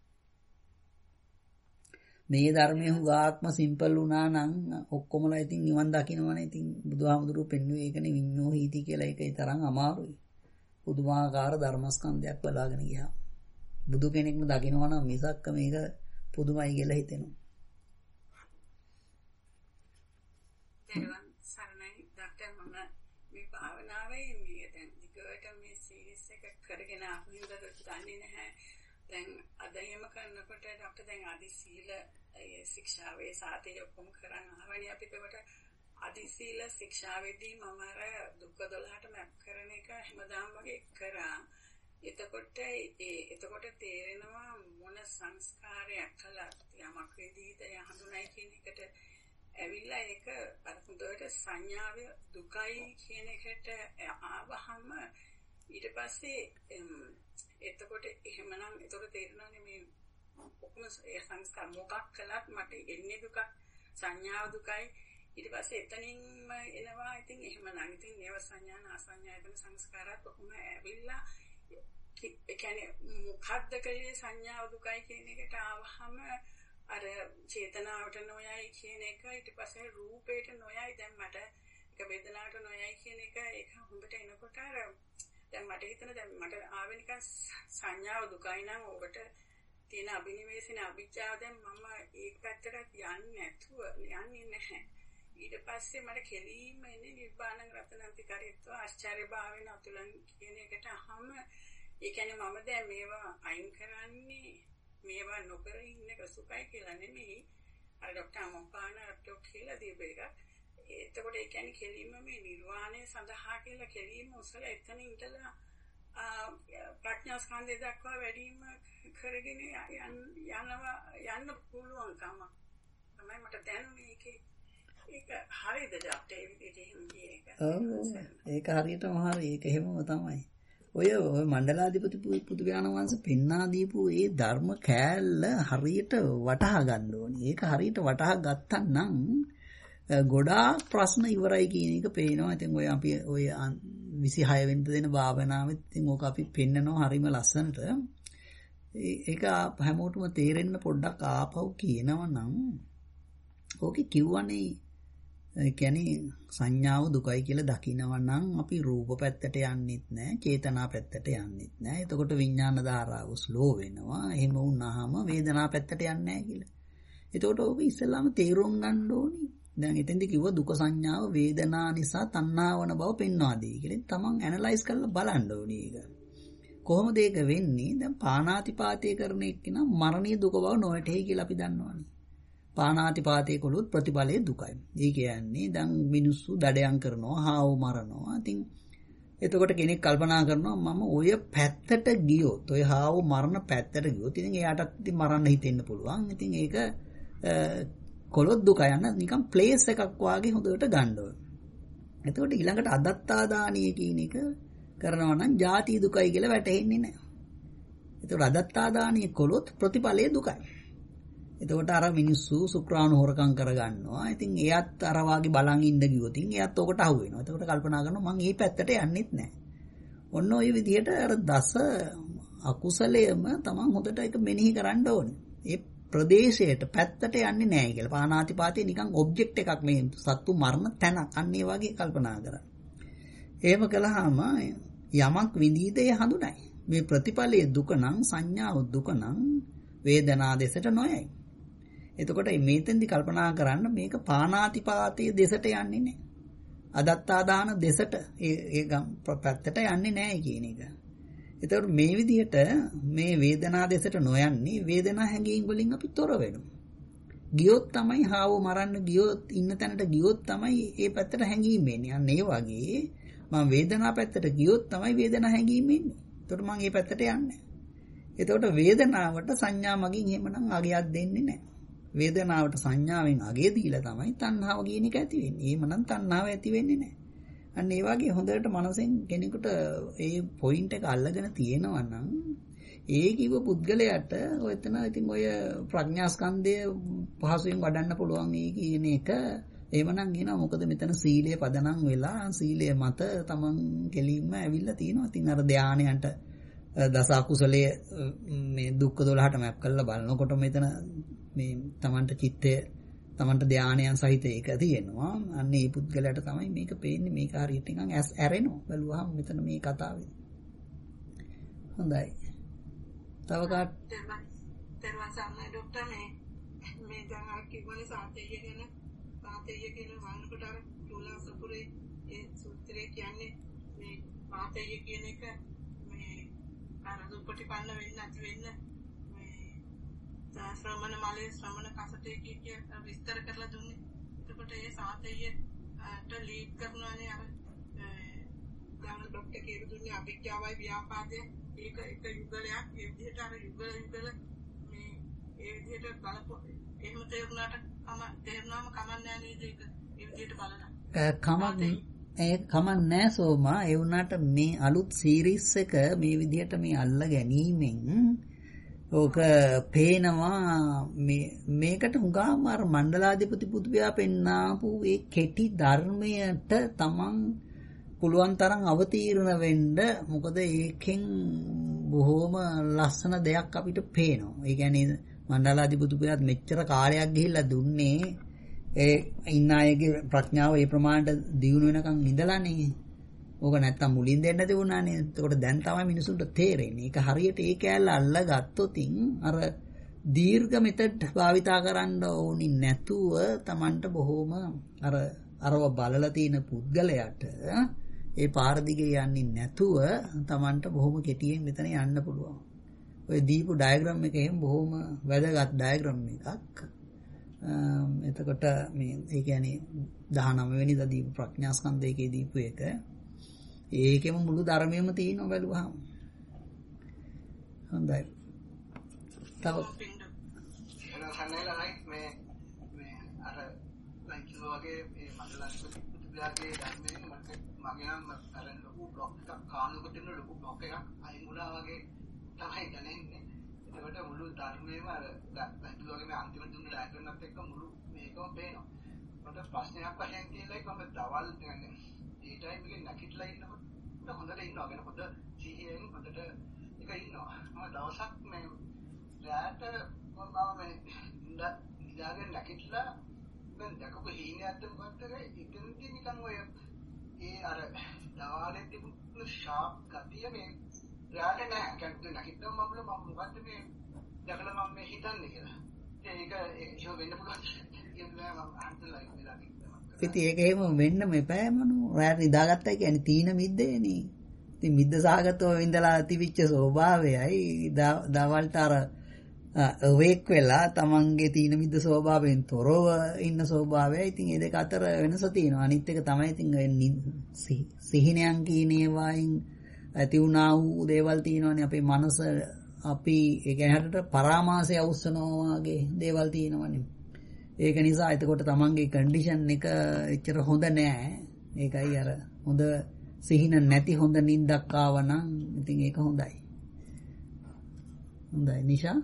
මේ ධර්මයේ හුඟාක්ම සිම්පල් වුණා නම් ඔක්කොමලා ඉතින් නිවන් දකින්නවනේ. ඉතින් බුදුහාමුදුරුවෝ පෙන්වුවේ ඒකනේ විඤ්ඤෝ හීති කියලා. ඒකේ තරම් අමාරුයි. පුදුමාකාර ධර්මස්කන්ධයක් බලාගෙන ගියා. බුදු කෙනෙක්ම දකින්නවා නම් මිසක්ක මේක පුදුමයි කියලා හිතෙනවා. දෙවන් සරණයි ඩොක්ටර් මම මේ භාවනාවේ මේ දැන් දිගට මේ සීරීස් එක කරගෙන ආපු හින්දා දන්නේ නැහැ. දැන් අද එහෙම කරනකොට ඩොක්ටර් දැන් ආදි සීල ශික්ෂාවේ සාතේ ඔක්කොම කරන් ආවනේ අපි ඒකට ආදි සීල ශික්ෂාවේදී මම අර දුක්ඛ 12ට මැප් කරන එක හැමදාම වගේ කරා. එතකොට තේරෙනවා මොන සංස්කාරයක් කළත් යමක් වේදීද හඳුනයි කියන එකට ඇවිල්ලා ඒක අර හොඳට සංඥාව දුකයි කියන එකට ආවහම ඊට පස්සේ එතකොට එහෙමනම් එතකොට තේරෙනවානේ මේ ඔක්කොම සංස්කාර මොකක් කළත් මට එන්නේ දුක සංඥාව දුකයි ඊට පස්සේ එතනින්ම එනවා. ඉතින් එහෙමනම් ඉතින් නේව සංඥා නාසඤ්ඤායතන සංස්කාරات ඔක්කොම ඇවිල්ලා ඒ කියන්නේ මොකද්ද කලේ සංඥාව දුකයි කියන එකට ආවහම අර චේතනාවට නොයයි කියන එක ඊට පස්සේ රූපේට නොයයි දැන් මට ඒක වේදනාවට නොයයි කියන එක ඒක හොඳට එනකොට අර දැන් මට හිතෙන දැන් මට ආවේ නිකන් සංඥාව දුකයි නම් ඔබට තියෙන අභිනිවේෂණ අභිජ්ජාව දැන් මම ඒක පැත්තට යන්නේ නැහැ. ඊට පස්සේ මට කෙලීම එන්නේ නිබ්බාන රතනන්ති කරිත්ව ආශ්චර්ය භාවයෙන් අතුලන් කියන එකට අහම ඒ කියන්නේ මම දැන් මේවා අයින් කරන්නේ මේවා නොකර ඉන්න එක සුඛයි කියලා නෙමෙයි. අර ડોක්ටර් මොපාන අප්ටෝ කියලා දීප එක. එතකොට ඒ කියන්නේ කෙලීම මේ නිර්වාණය සඳහා කියලා කෙලීම උසල එතන ඉඳලා ප්‍රඥා ස්කන්ධය දක්වා වැඩිම කරගෙන යන්න පුළුවන්කම තමයි මට දැනුනේ. ඒක හරියද ડોක්ටර් ඒ විදිහට එහෙම කියන එක? ඒක හරියටම හරි. ඒක එහෙමම තමයි. ඔය මණ්ඩලාධිපති පුදු ඥාන වංශ පෙන්නා දීපු ඒ ධර්ම කෑල්ල හරියට වටහා ගන්න ඕනේ. ඒක හරියට වටහා ගත්තා නම් ගොඩාක් ප්‍රශ්න ඉවරයි කියන එක පේනවා. ඉතින් ඔය අපි ඔය 26 වෙනිදා දෙන භාවනාවෙත් ඉතින් ඕක අපි පෙන්නනවා හරිම ලස්සනට. ඒක හැමෝටම තේරෙන්න පොඩ්ඩක් ආපහු කියනවා නම් ඕකේ කිව්වනේ ඒ කියන්නේ සංඥාව දුකයි කියලා දකිනවා නම් අපි රූප පැත්තට යන්නෙත් නැහැ, චේතනා පැත්තට යන්නෙත් නැහැ. එතකොට විඥාන ධාරාව ස්ලෝ වෙනවා. එහෙම වුණාම වේදනා පැත්තට යන්නේ නැහැ කියලා. එතකොට ඕක ඉස්සෙල්ලාම තේරුම් ගන්න ඕනේ. දැන් එතෙන්දි කිව්ව දුක සංඥාව වේදනා නිසා තණ්හාවන බව පෙන්වා දෙයි කියලා. තමන් ඇනලයිස් කරලා බලන්න ඕනේ ඒක. කොහොමද ඒක වෙන්නේ? දැන් පාණාතිපාතය කරන එක්කෙනා මරණීය දුක බව නොවැටහෙයි කියලා අපි දන්නවනේ. පාණාතිපාතයේ කළොත් ප්‍රතිඵලයේ දුකයි. ඒ කියන්නේ දැන් මිනිස්සු දඩයන් කරනවා, හාව මරනවා. ඉතින් එතකොට කෙනෙක් කල්පනා කරනවා මම ඔය පැත්තට ගියොත්, ඔය හාව මරන පැත්තට ගියොත් ඉතින් එයාටත් ඉතින් මරන්න හිතෙන්න පුළුවන්. ඉතින් ඒක කොළොත් දුක යන නිකන් ප්ලේස් එකක් වාගේ හොඳට ගන්න ඕන. එතකොට ඊළඟට අදත්තාදානිය කියන එක කරනවා නම් ජාති දුකයි කියලා වැටහෙන්නේ නැහැ. එතකොට අදත්තාදානිය කොළොත් ප්‍රතිඵලයේ දුකයි. එතකොට අර මිනිස්සු සුක්‍රාණු හොරකම් කරගන්නවා. ඉතින් එයාත් අර වාගේ බලන් ඉන්න ගියොත් එයාත් ඔකට අහු වෙනවා. එතකොට කල්පනා කරනවා මං මේ පැත්තට යන්නෙත් නැහැ. ඔන්න ඔය විදිහට අර දස අකුසලයේම තමන් හොඳට ඒක මෙනෙහි කරන්න ඕනේ. ඒ ප්‍රදේශයට පැත්තට යන්නේ නැහැ කියලා. පාණාතිපාතේ නිකන් ඔබ්ජෙක්ට් එකක් මේ සත්තු මරණ තැන. අන්න ඒ වගේ කල්පනා කරා. එහෙම කළාම යමක් විඳීතේ හඳුනයි. මේ ප්‍රතිඵලයේ දුක නම් සංඥාව දුක නම් වේදනා දෙසට නොයයි. එතකොට මේතෙන්දි කල්පනා කරන්න මේක පාණාතිපාතයේ දෙසට යන්නේ නැහැ. අදත්තාදාන දෙසට ඒ පැත්තට යන්නේ නැහැ කියන එක. එතකොට මේ විදිහට මේ වේදනා දෙසට නොයන්නේ වේදනා හැඟීම් වලින් අපි තොර වෙනවා. ගියොත් තමයි හාව මරන්න ගියොත් ඉන්න තැනට ගියොත් තමයි ඒ පැත්තට හැඟීම් එන්නේ. අන්න ඒ වගේ මම වේදනා පැත්තට ගියොත් තමයි වේදනා හැඟීම් එන්නේ. එතකොට මම මේ පැත්තට යන්නේ. එතකොට වේදනාවට සංඥා මගින් එහෙමනම් අගයක් දෙන්නේ නැහැ. වේදනාවට සංඥාවෙන් අගය දීලා තමයි තණ්හාව කියන එක ඇති වෙන්නේ. එහෙමනම් තණ්හාව ඇති වෙන්නේ නැහැ. අන්න ඒ වගේ හොඳට මනසෙන් කෙනෙකුට ඒ පොයින්ට් එක අල්ලගෙන තියෙනවා නම් ඒ කිව්ව පුද්ගලයාට ඔයතන ඉතින් ඔය ප්‍රඥා ස්කන්ධය පහසුවෙන් වඩන්න පුළුවන් කියන එක එහෙමනම් කියනවා. මොකද මෙතන සීලය පදනම් වෙලා සීලය මත තමන් කෙලින්ම ඇවිල්ලා තියෙනවා. ඉතින් අර ධානයන්ට දස අකුසලයේ මේ දුක්ඛ 12ට මැප් කරලා බලනකොට මෙතන මේ තමන්ට චිත්තය තමන්ට ධානයන් සහිත ඒක තියෙනවා. අන්න ඒ පුද්ගලයාට තමයි මේක පේන්නේ. මේක හරියට නිකන් ඇස් ඇරෙනවා. බලුවාම මෙතන මේ කතාවේ. හොඳයි. තව කාට සම්මයි ડોක්ටර් මේ දැන් අර කිව්වනේ සාතේය කියන වන්නකොට අර තුලාසපුරේ ඒ සූත්‍රයේ කියන්නේ මේ සාතේය කියන එක මේ අර දුප්පටිපන්න වෙන්න නැති වෙන්න ශ්‍රමණ මලේ ශ්‍රමණ කසටේ කිය විස්තර කරලා දුන්නේ. එතකොට ඒ සාතේයට ලීඩ් කරනවානේ අර දැන් ડોක්ටර් කියලා දුන්නේ අවිද්‍යාවයි ව්‍යාපාදයේ ඒක එක යුගලයක්. ඒ විදිහට අර යුගල මේ ඒ විදිහට බලපො එහෙම තේරුණාම කමන්නේ නේද ඒක ඒ විදිහට බලනවා. කමක් නැහැ සෝමා. ඒ වුණාට මේ අලුත් සීරීස් එක මේ විදිහට මේ අල්ල ගැනීමෙන් ඕක පේනවා මේකට හුඟාම අර මණ්ඩලාධිපති පුදුපියා පෙන්නාපු ඒ කෙටි ධර්මයට තමන් පුළුවන් තරම් අවතීර්ණ වෙන්න. මොකද ඒකෙන් බොහොම ලස්සන දෙයක් අපිට පේනවා. ඒ කියන්නේ මණ්ඩලාධිපතිපියාත් මෙච්චර කාලයක් ගිහිල්ලා දුන්නේ ඒ ඉන්න අයගේ ප්‍රඥාව ඒ ප්‍රමාණයට දියුණු වෙනකන් ඉඳලානේ. ඕක නැත්තම් මුලින් දෙන්න තිබුණානේ. එතකොට දැන් තමයි මිනිසුන්ට තේරෙන්නේ. ඒක හරියට ඒ කැලල අල්ලගත්තොත් අර දීර්ඝ මෙතඩ් භාවිතා කරන්න ඕනි නැතුව Tamanට බොහොම අරව බලලා තියෙන පුද්ගලයාට ඒ පාර දිගේ යන්නේ නැතුව Tamanට බොහොම කෙටියෙන් මෙතන යන්න පුළුවන්. ඔය දීපු ඩයග්‍රෑම් එක එහෙම බොහොම වැදගත් ඩයග්‍රෑම් එකක්. එතකොට මේ ඒ කියන්නේ 19 වෙනිදා දීපු ප්‍රඥා ස්කන්ධයේ දීපු එක ඒකෙම මුළු ධර්මයේම තියෙනවා බැලුවාම. හොඳයි. තව මේ අර ලයික් වගේ මේ මණ්ඩලාධිපති පුදුලාගේ ධර්මයෙන් මගේ නම් අර ලොකු බ්ලොක් එකක් කානුවකට දෙන ලොකු බ්ලොක් එකක් අයින් වුණා වගේ තමයි දැනෙන්නේ. ඒකට මුළු ධර්මයේම අර ලයික් වගේ මේ අන්තිම දුන්න ඩයග්‍රෑම් එකත් එක්ක මුළු මේකම පේනවා. මට ප්‍රශ්නයක් වශයෙන් කියලා මම දවල් කියන්නේ ඒ ටයිම් එකේ නැගිටලා ඉන්නකොට හොඳට ඉන්නවා. يعني හොඳ සිහියෙන් හොඳට එක ඉන්නවා. මම දවසක් මේ රාට මම මේ ඉඳගෙන නැගිටලා මම දැකපු හීනයත් මොකක්ද ඉතින්දී නිකන් ඔය ඒ අර දවාලේ තිබුණු ෂාප් ගතිය මේ රාට නෑ. يعني නැගිට්ටම මම මොකද්ද මේ දැකලා මම මේ හිතන්නේ කියලා. ඒක එහෙම වෙන්න පුළුවන් කියලා මම අන්තිමට ඉඳලා ඉතින් ඒක එහෙම වෙන්න මෙපෑ මනෝ. රාට නිදාගත්තා කියන්නේ තීන මිද්දේනේ. ඉතින් මිද්ද සහගතව ඉඳලා තිබිච්ච ස්වභාවයයි දවල්ට අර අවේක් වෙලා තමන්ගේ තීන මිද්ද ස්වභාවයෙන් තොරව ඉන්න ස්වභාවය. ඉතින් මේ දෙක අතර වෙනස තියෙනවා. අනිත් එක තමයි ඉතින් සිහිනයන් කියන ඒවායින් ඇති වුණා වූ දේවල් තියෙනවානේ අපේ මනස. අපි ඒ කියන්නේ හරියට පරාමාසය අවුස්සනවා වගේ දේවල් තියෙනවානේ. ඒක නිසා එතකොට තමන්ගේ කන්ඩිෂන් එක එච්චර හොඳ නෑ. ඒකයි අර හොඳ සිහින නැති හොඳ නිින්දක් ආවනම් ඉතින් ඒක හොඳයි. හොඳයි නිෂා.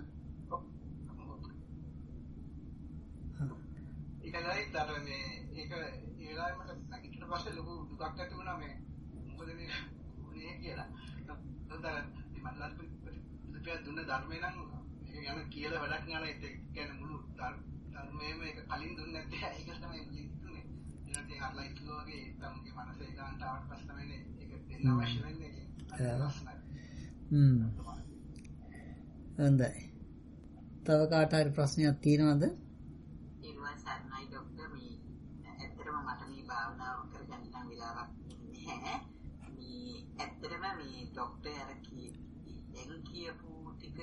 ඒකයි තර මේ ඒක ඒ වෙලාවේ මට නැගිටින පස්සේ ලොකු දුකක් ඇති වුණා මේ මොකද මේ උනේ කියලා. මම මල්ලත් දුන්න ධර්මේ නම් ඒක යන කියලා වැඩක් නෑ. ඒක කියන්නේ මුළු ධර්මයේම ඒක කලින් දුන්නේ නැත්තේ ඒක තමයි මුලින්ම. ඒකට අරලා ඉක්ලෝ වගේ තමගේ මනසේ ගන්නට ආවට පස්සේ තමයි ඒක දෙන්න අවශ්‍ය වෙන්නේ. හොඳයි. තව කාට හරි ප්‍රශ්නයක් තියෙනවද? ඊළඟ සර්ණයි ડોක්ටර් මේ ඇත්තටම මට මේ භාවනාව කරගන්න නම් වෙලාවක් නැහැ. මේ ඇත්තටම මේ ડોක්ටර් අර කියපු ටික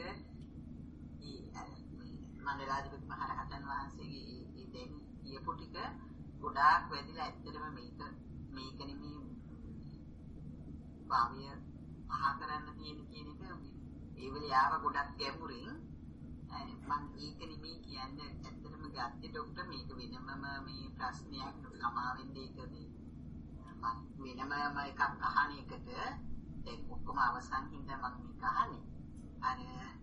මණ්ඩලාධිපති මහරහතන් වහන්සේගේ ඒ දැන් කියපු ටික ගොඩාක් වැදිලා ඇත්තටම මේක නෙමේ භාවය පහ කරන්න තියෙන කියන එක ඒ වෙලේ ආව ගොඩක් ගැඹුරින් මම ඒක නෙමේ කියන්නේ ඇත්තටම ගත්තේ ડોක්ටර් මේක වෙනමම මේ ප්‍රශ්නයක් සමාවෙන්න ඒක මේ වෙනමම එකක් අහන එකට දැන් ඔක්කොම අවසන් හින්දා මම මේක අහන්නේ අර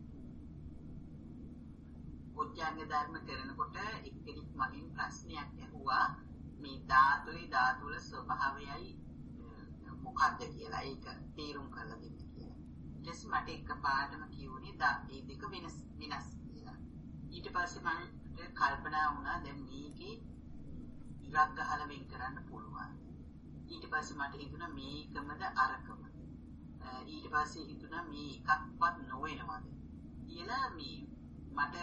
උද්‍යංග ධර්ම කරනකොට එක්කෙනෙක් මගෙන් ප්‍රශ්නයක් ඇහුවා මේ ධාතුවල ස්වභාවයයි මොකක්ද කියලා ඒක තේරුම් කරලා දෙන්න කියලා. ඊට පස්සේ මට එකපාරටම කියුනේ මේ දෙක වෙනස් කියලා. ඊට පස්සේ මට කල්පනා වුණා දැන් මේකේ ඉරක් ගහලා වෙන් කරන්න පුළුවන්. ඊට පස්සේ මට හිතුණා මේකමද අරකමද. ඊට පස්සේ හිතුණා මේ එකක්වත් නොවෙනවද කියලා මේ මට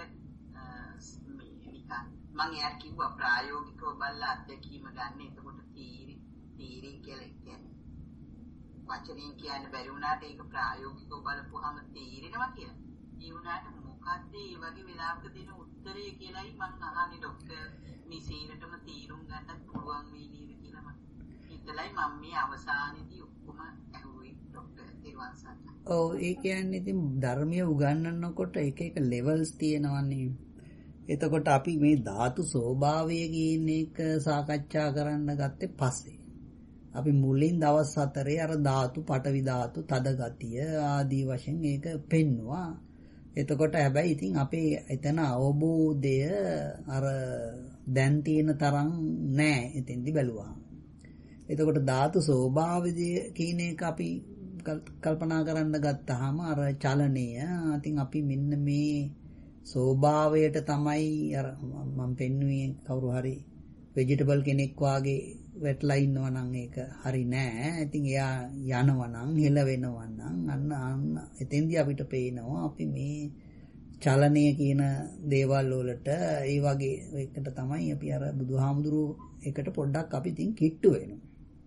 මම යාර කිව්වා ප්‍රායෝගිකව බලලා අත්දැකීම ගන්න. එතකොට තීරි කියලා කියන්නේ වචනෙන් කියන්න බැරි වුණාට ඒක ප්‍රායෝගිකව බලපුවාම තේරෙනවා කියලා. ඒ වුණාට මොකද්ද මේ වගේ වෙලාවක දෙන උත්තරය කියලායි මම අහන්නේ ડોක්ටර් මේ සීරටම තීරුම් ගන්නත් පුළුවන් වෙයි නේද කියලා මම හිතලයි මම මේ අවසානයේදී ඔක්කොම ඇහුවේ ડોක්ටර් දේවාංශත්. ඔව් ඒ කියන්නේ ඉතින් ධර්මයේ උගන්වනකොට එක ලෙවල්ස් තියෙනවානේ. එතකොට අපි මේ ධාතු ස්වභාවය කියන එක සාකච්ඡා කරන්න ගත්තේ පස්සේ. අපි මුලින් දවස් 4 අර ධාතු පඨවි ධාතු තද ගතිය ආදී වශයෙන් ඒක පෙන්නවා. එතකොට හැබැයි ඉතින් අපේ එතන අවබෝධය අර දැන් තියෙන තරම් නෑ එතෙන්දි බැලුවා. එතකොට ධාතු ස්වභාවය කියන එක අපි කල්පනා කරන්න ගත්තාම අර චලනය ඉතින් අපි මෙන්න මේ ස්වභාවයට තමයි අර මම පෙන්වුවේ කවුරු හරි ভেජිටබල් කෙනෙක් වාගේ වැටලා ඉන්නවා නම් ඒක හරි නෑ. ඉතින් එයා යනවා නම් හෙල වෙනවා නම් අන්න එතෙන්දී අපිට පේනවා අපි මේ චලනය කියන දේවල් වලට ඒ වගේ එකට තමයි අපි අර බුදුහාමුදුරුවෝ එකට පොඩ්ඩක් අපි ඉතින් කිට්ටු වෙනවා.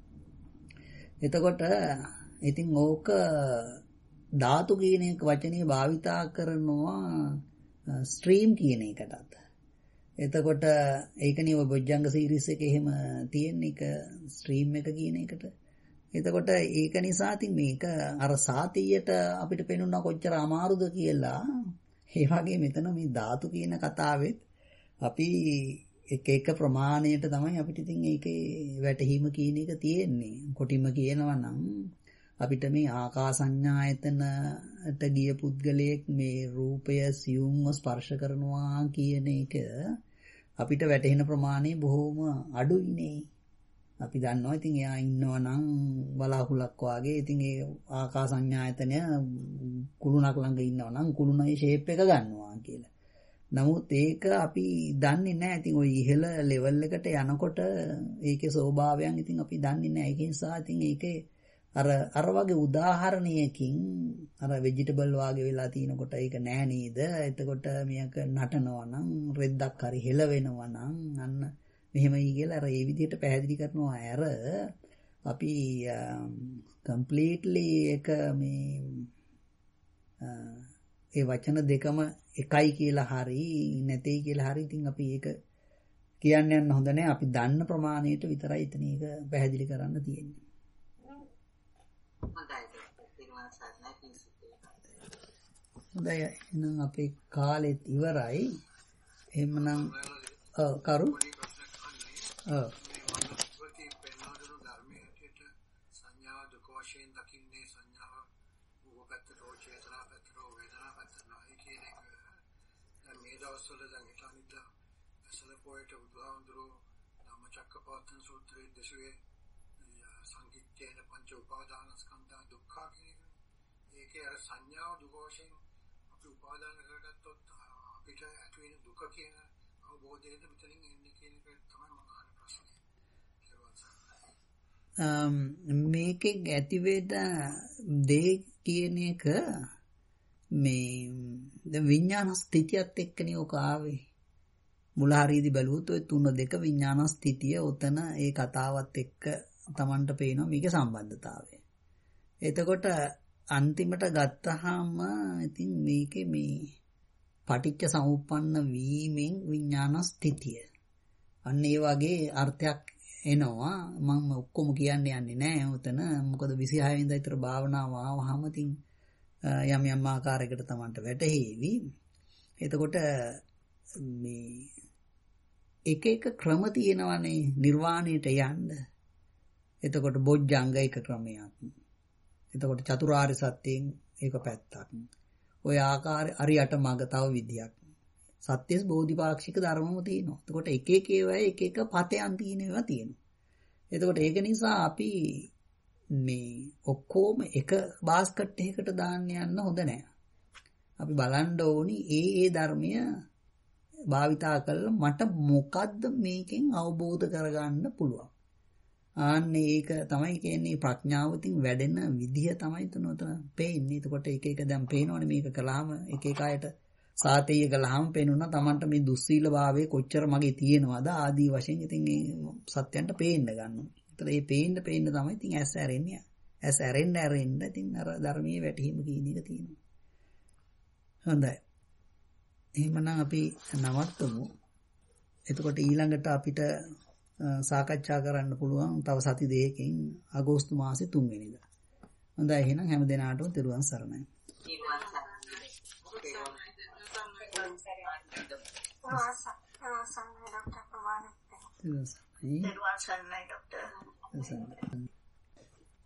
එතකොට ඉතින් ඕක ධාතු කියන එක වචනේ භාවිතා කරනවා ස්ට්‍රීම් කියන එකටත්. එතකොට ඒකනේ ඔය බොජ්ජංග සීරීස් එකේ එහෙම තියෙන එක ස්ට්‍රීම් එක කියන එකට. එතකොට ඒක නිසා ඉතින් මේක අර සාතියට අපිට පේනුණා කොච්චර අමාරුද කියලා. ඒ වගේ මෙතන මේ ධාතු කියන කතාවෙත් අපි එක ප්‍රමාණයට තමයි අපිට ඉතින් ඒකේ වැටහීම කියන එක තියෙන්නේ. කොටිම කියනවා නම් අපිට මේ ආකාසඤ්ඤායතනට ගිය පුද්ගලයෙක් මේ රූපය සියුම්ව ස්පර්ශ කරනවා කියන එක අපිට වැටහෙන ප්‍රමාණය බොහොම අඩුයිනේ. අපි දන්නවා ඉතින් එයා ඉන්නවා නම් බලාකුලක් වාගේ ඉතින් ඒ ආකාසඤ්ඤායතනය කුළුණක් ළඟ ඉන්නවා නම් කුළුණේ ෂේප් එක ගන්නවා කියලා. නමුත් ඒක අපි දන්නේ නැහැ. ඉතින් ওই ඉහළ ලෙවල් එකට යනකොට ඒකේ ස්වභාවයන් ඉතින් අපි දන්නේ නැහැ. ඒක නිසා ඉතින් ඒකේ අර වගේ උදාහරණයකින් අර ভেජිටබල් වාගේ වෙලා තිනකොට ඒක නෑ නේද? එතකොට මේක නටනවා නම් රෙද්දක් හරි හෙල වෙනවා නම් අන්න මෙහෙමයි කියලා අර ඒ විදිහට පැහැදිලි කරනවා. අර අපි කම්ප්ලීට්ලි එක මේ ඒ වචන දෙකම එකයි කියලා හරි නැtei කියලා හරි ඉතින් අපි ඒක කියන්න යන්න හොඳ නැහැ. අපි දන්න ප්‍රමාණයට විතරයි එතන ඒක පැහැදිලි කරන්න තියෙන්නේ. හොඳයි එහෙනම් අපේ කාලෙත් ඉවරයි. එහෙමනම් කරු චක්කපවත්තන සූත්‍රයේ දසුවේ සංකිට්ඨේන පංච උපාදානස්කන්ධා දුක්ඛා කියන එක. ඒකේ අර සංඥාව දුක වශයෙන් අපි උපාදාන කරගත්තොත් අපිට ඇති වෙන දුක කියන අවබෝධයෙන් මෙතනින් එන්නේ කියන එක තමයි මම අහන ප්‍රශ්නේ. මේකෙන් ඇති වෙන දේ කියන එක මේ දැන් විඥාන ස්ථිතියත් එක්කනේ ඔක ආවේ. මුල හරියදී බැලුවොත් ඔය 3-2 විඥාන ස්ථිතිය උතන ඒ කතාවත් එක්ක Tamanට පේනවා මේකේ සම්බන්ධතාවය. එතකොට අන්තිමට ගත්තාම ඉතින් මේකේ මේ පටිච්ච සමුප්පන්න වීමෙන් විඥාන ස්ථිතිය. අන්න ඒ වගේ අර්ථයක් එනවා. මම ඔක්කොම කියන්න යන්නේ නැහැ උතන. මොකද 26 වෙනිදා විතර භාවනාව ආවහම ඉතින් යම් ආකාරයකට Tamanට වැටහෙවි. එතකොට මේ එක ක්‍රම තියෙනවානේ නිර්වාණයට යන්න. එතකොට බොජ්ජංග එක ක්‍රමයක්. එතකොට චතුරාර්ය සත්‍යයෙන් ඒක පැත්තක්. ඔය ආකාරය අරියට මඟ තව විදියක්. සත්‍යස් බෝධිපාක්ෂික ධර්මම තියෙනවා. එතකොට එක ඒවා එක පතයන් තියෙනවා තියෙනවා. එතකොට ඒක නිසා අපි මේ ඔක්කොම එක බාස්කට් එකකට දාන්න යන්න හොඳ නැහැ. අපි බලන්න ඕනි ඒ ධර්මය භාවිතා කළා මට මොකද්ද මේකෙන් අවබෝධ කරගන්න පුළුවන්. ආන්න ඒක තමයි කියන්නේ ප්‍රඥාවතින් වැඩෙන විදිය තමයි තුනතන පේන්නේ. එතකොට එක දැන් පේනවනේ මේක කළාම එක අයට සාතේය කළාම පේනුණා Tamanට මේ දුස්සීල භාවයේ කොච්චර මගේ තියෙනවද ආදී වශයෙන් ඉතින් මේ සත්‍යයන්ට පේන්න ගන්නවා. ඒතර මේ පේන්න තමයි ඉතින් ඇස් ඇරෙන්නේ. ඇස් ඇරෙන්න ඉතින් අර ධර්මයේ වැටහීම කියන එක තියෙනවා. හොඳයි. එහෙමනම් අපි නවත්තමු. එතකොට ඊළඟට අපිට සාකච්ඡා කරන්න පුළුවන් තව සති දෙකකින් අගෝස්තු මාසේ 3 වෙනිදා. හොඳයි එහෙනම් හැම දිනාටම තෙරුවන් සරණයි. තෙරුවන් සරණයි ડોක්ටර්.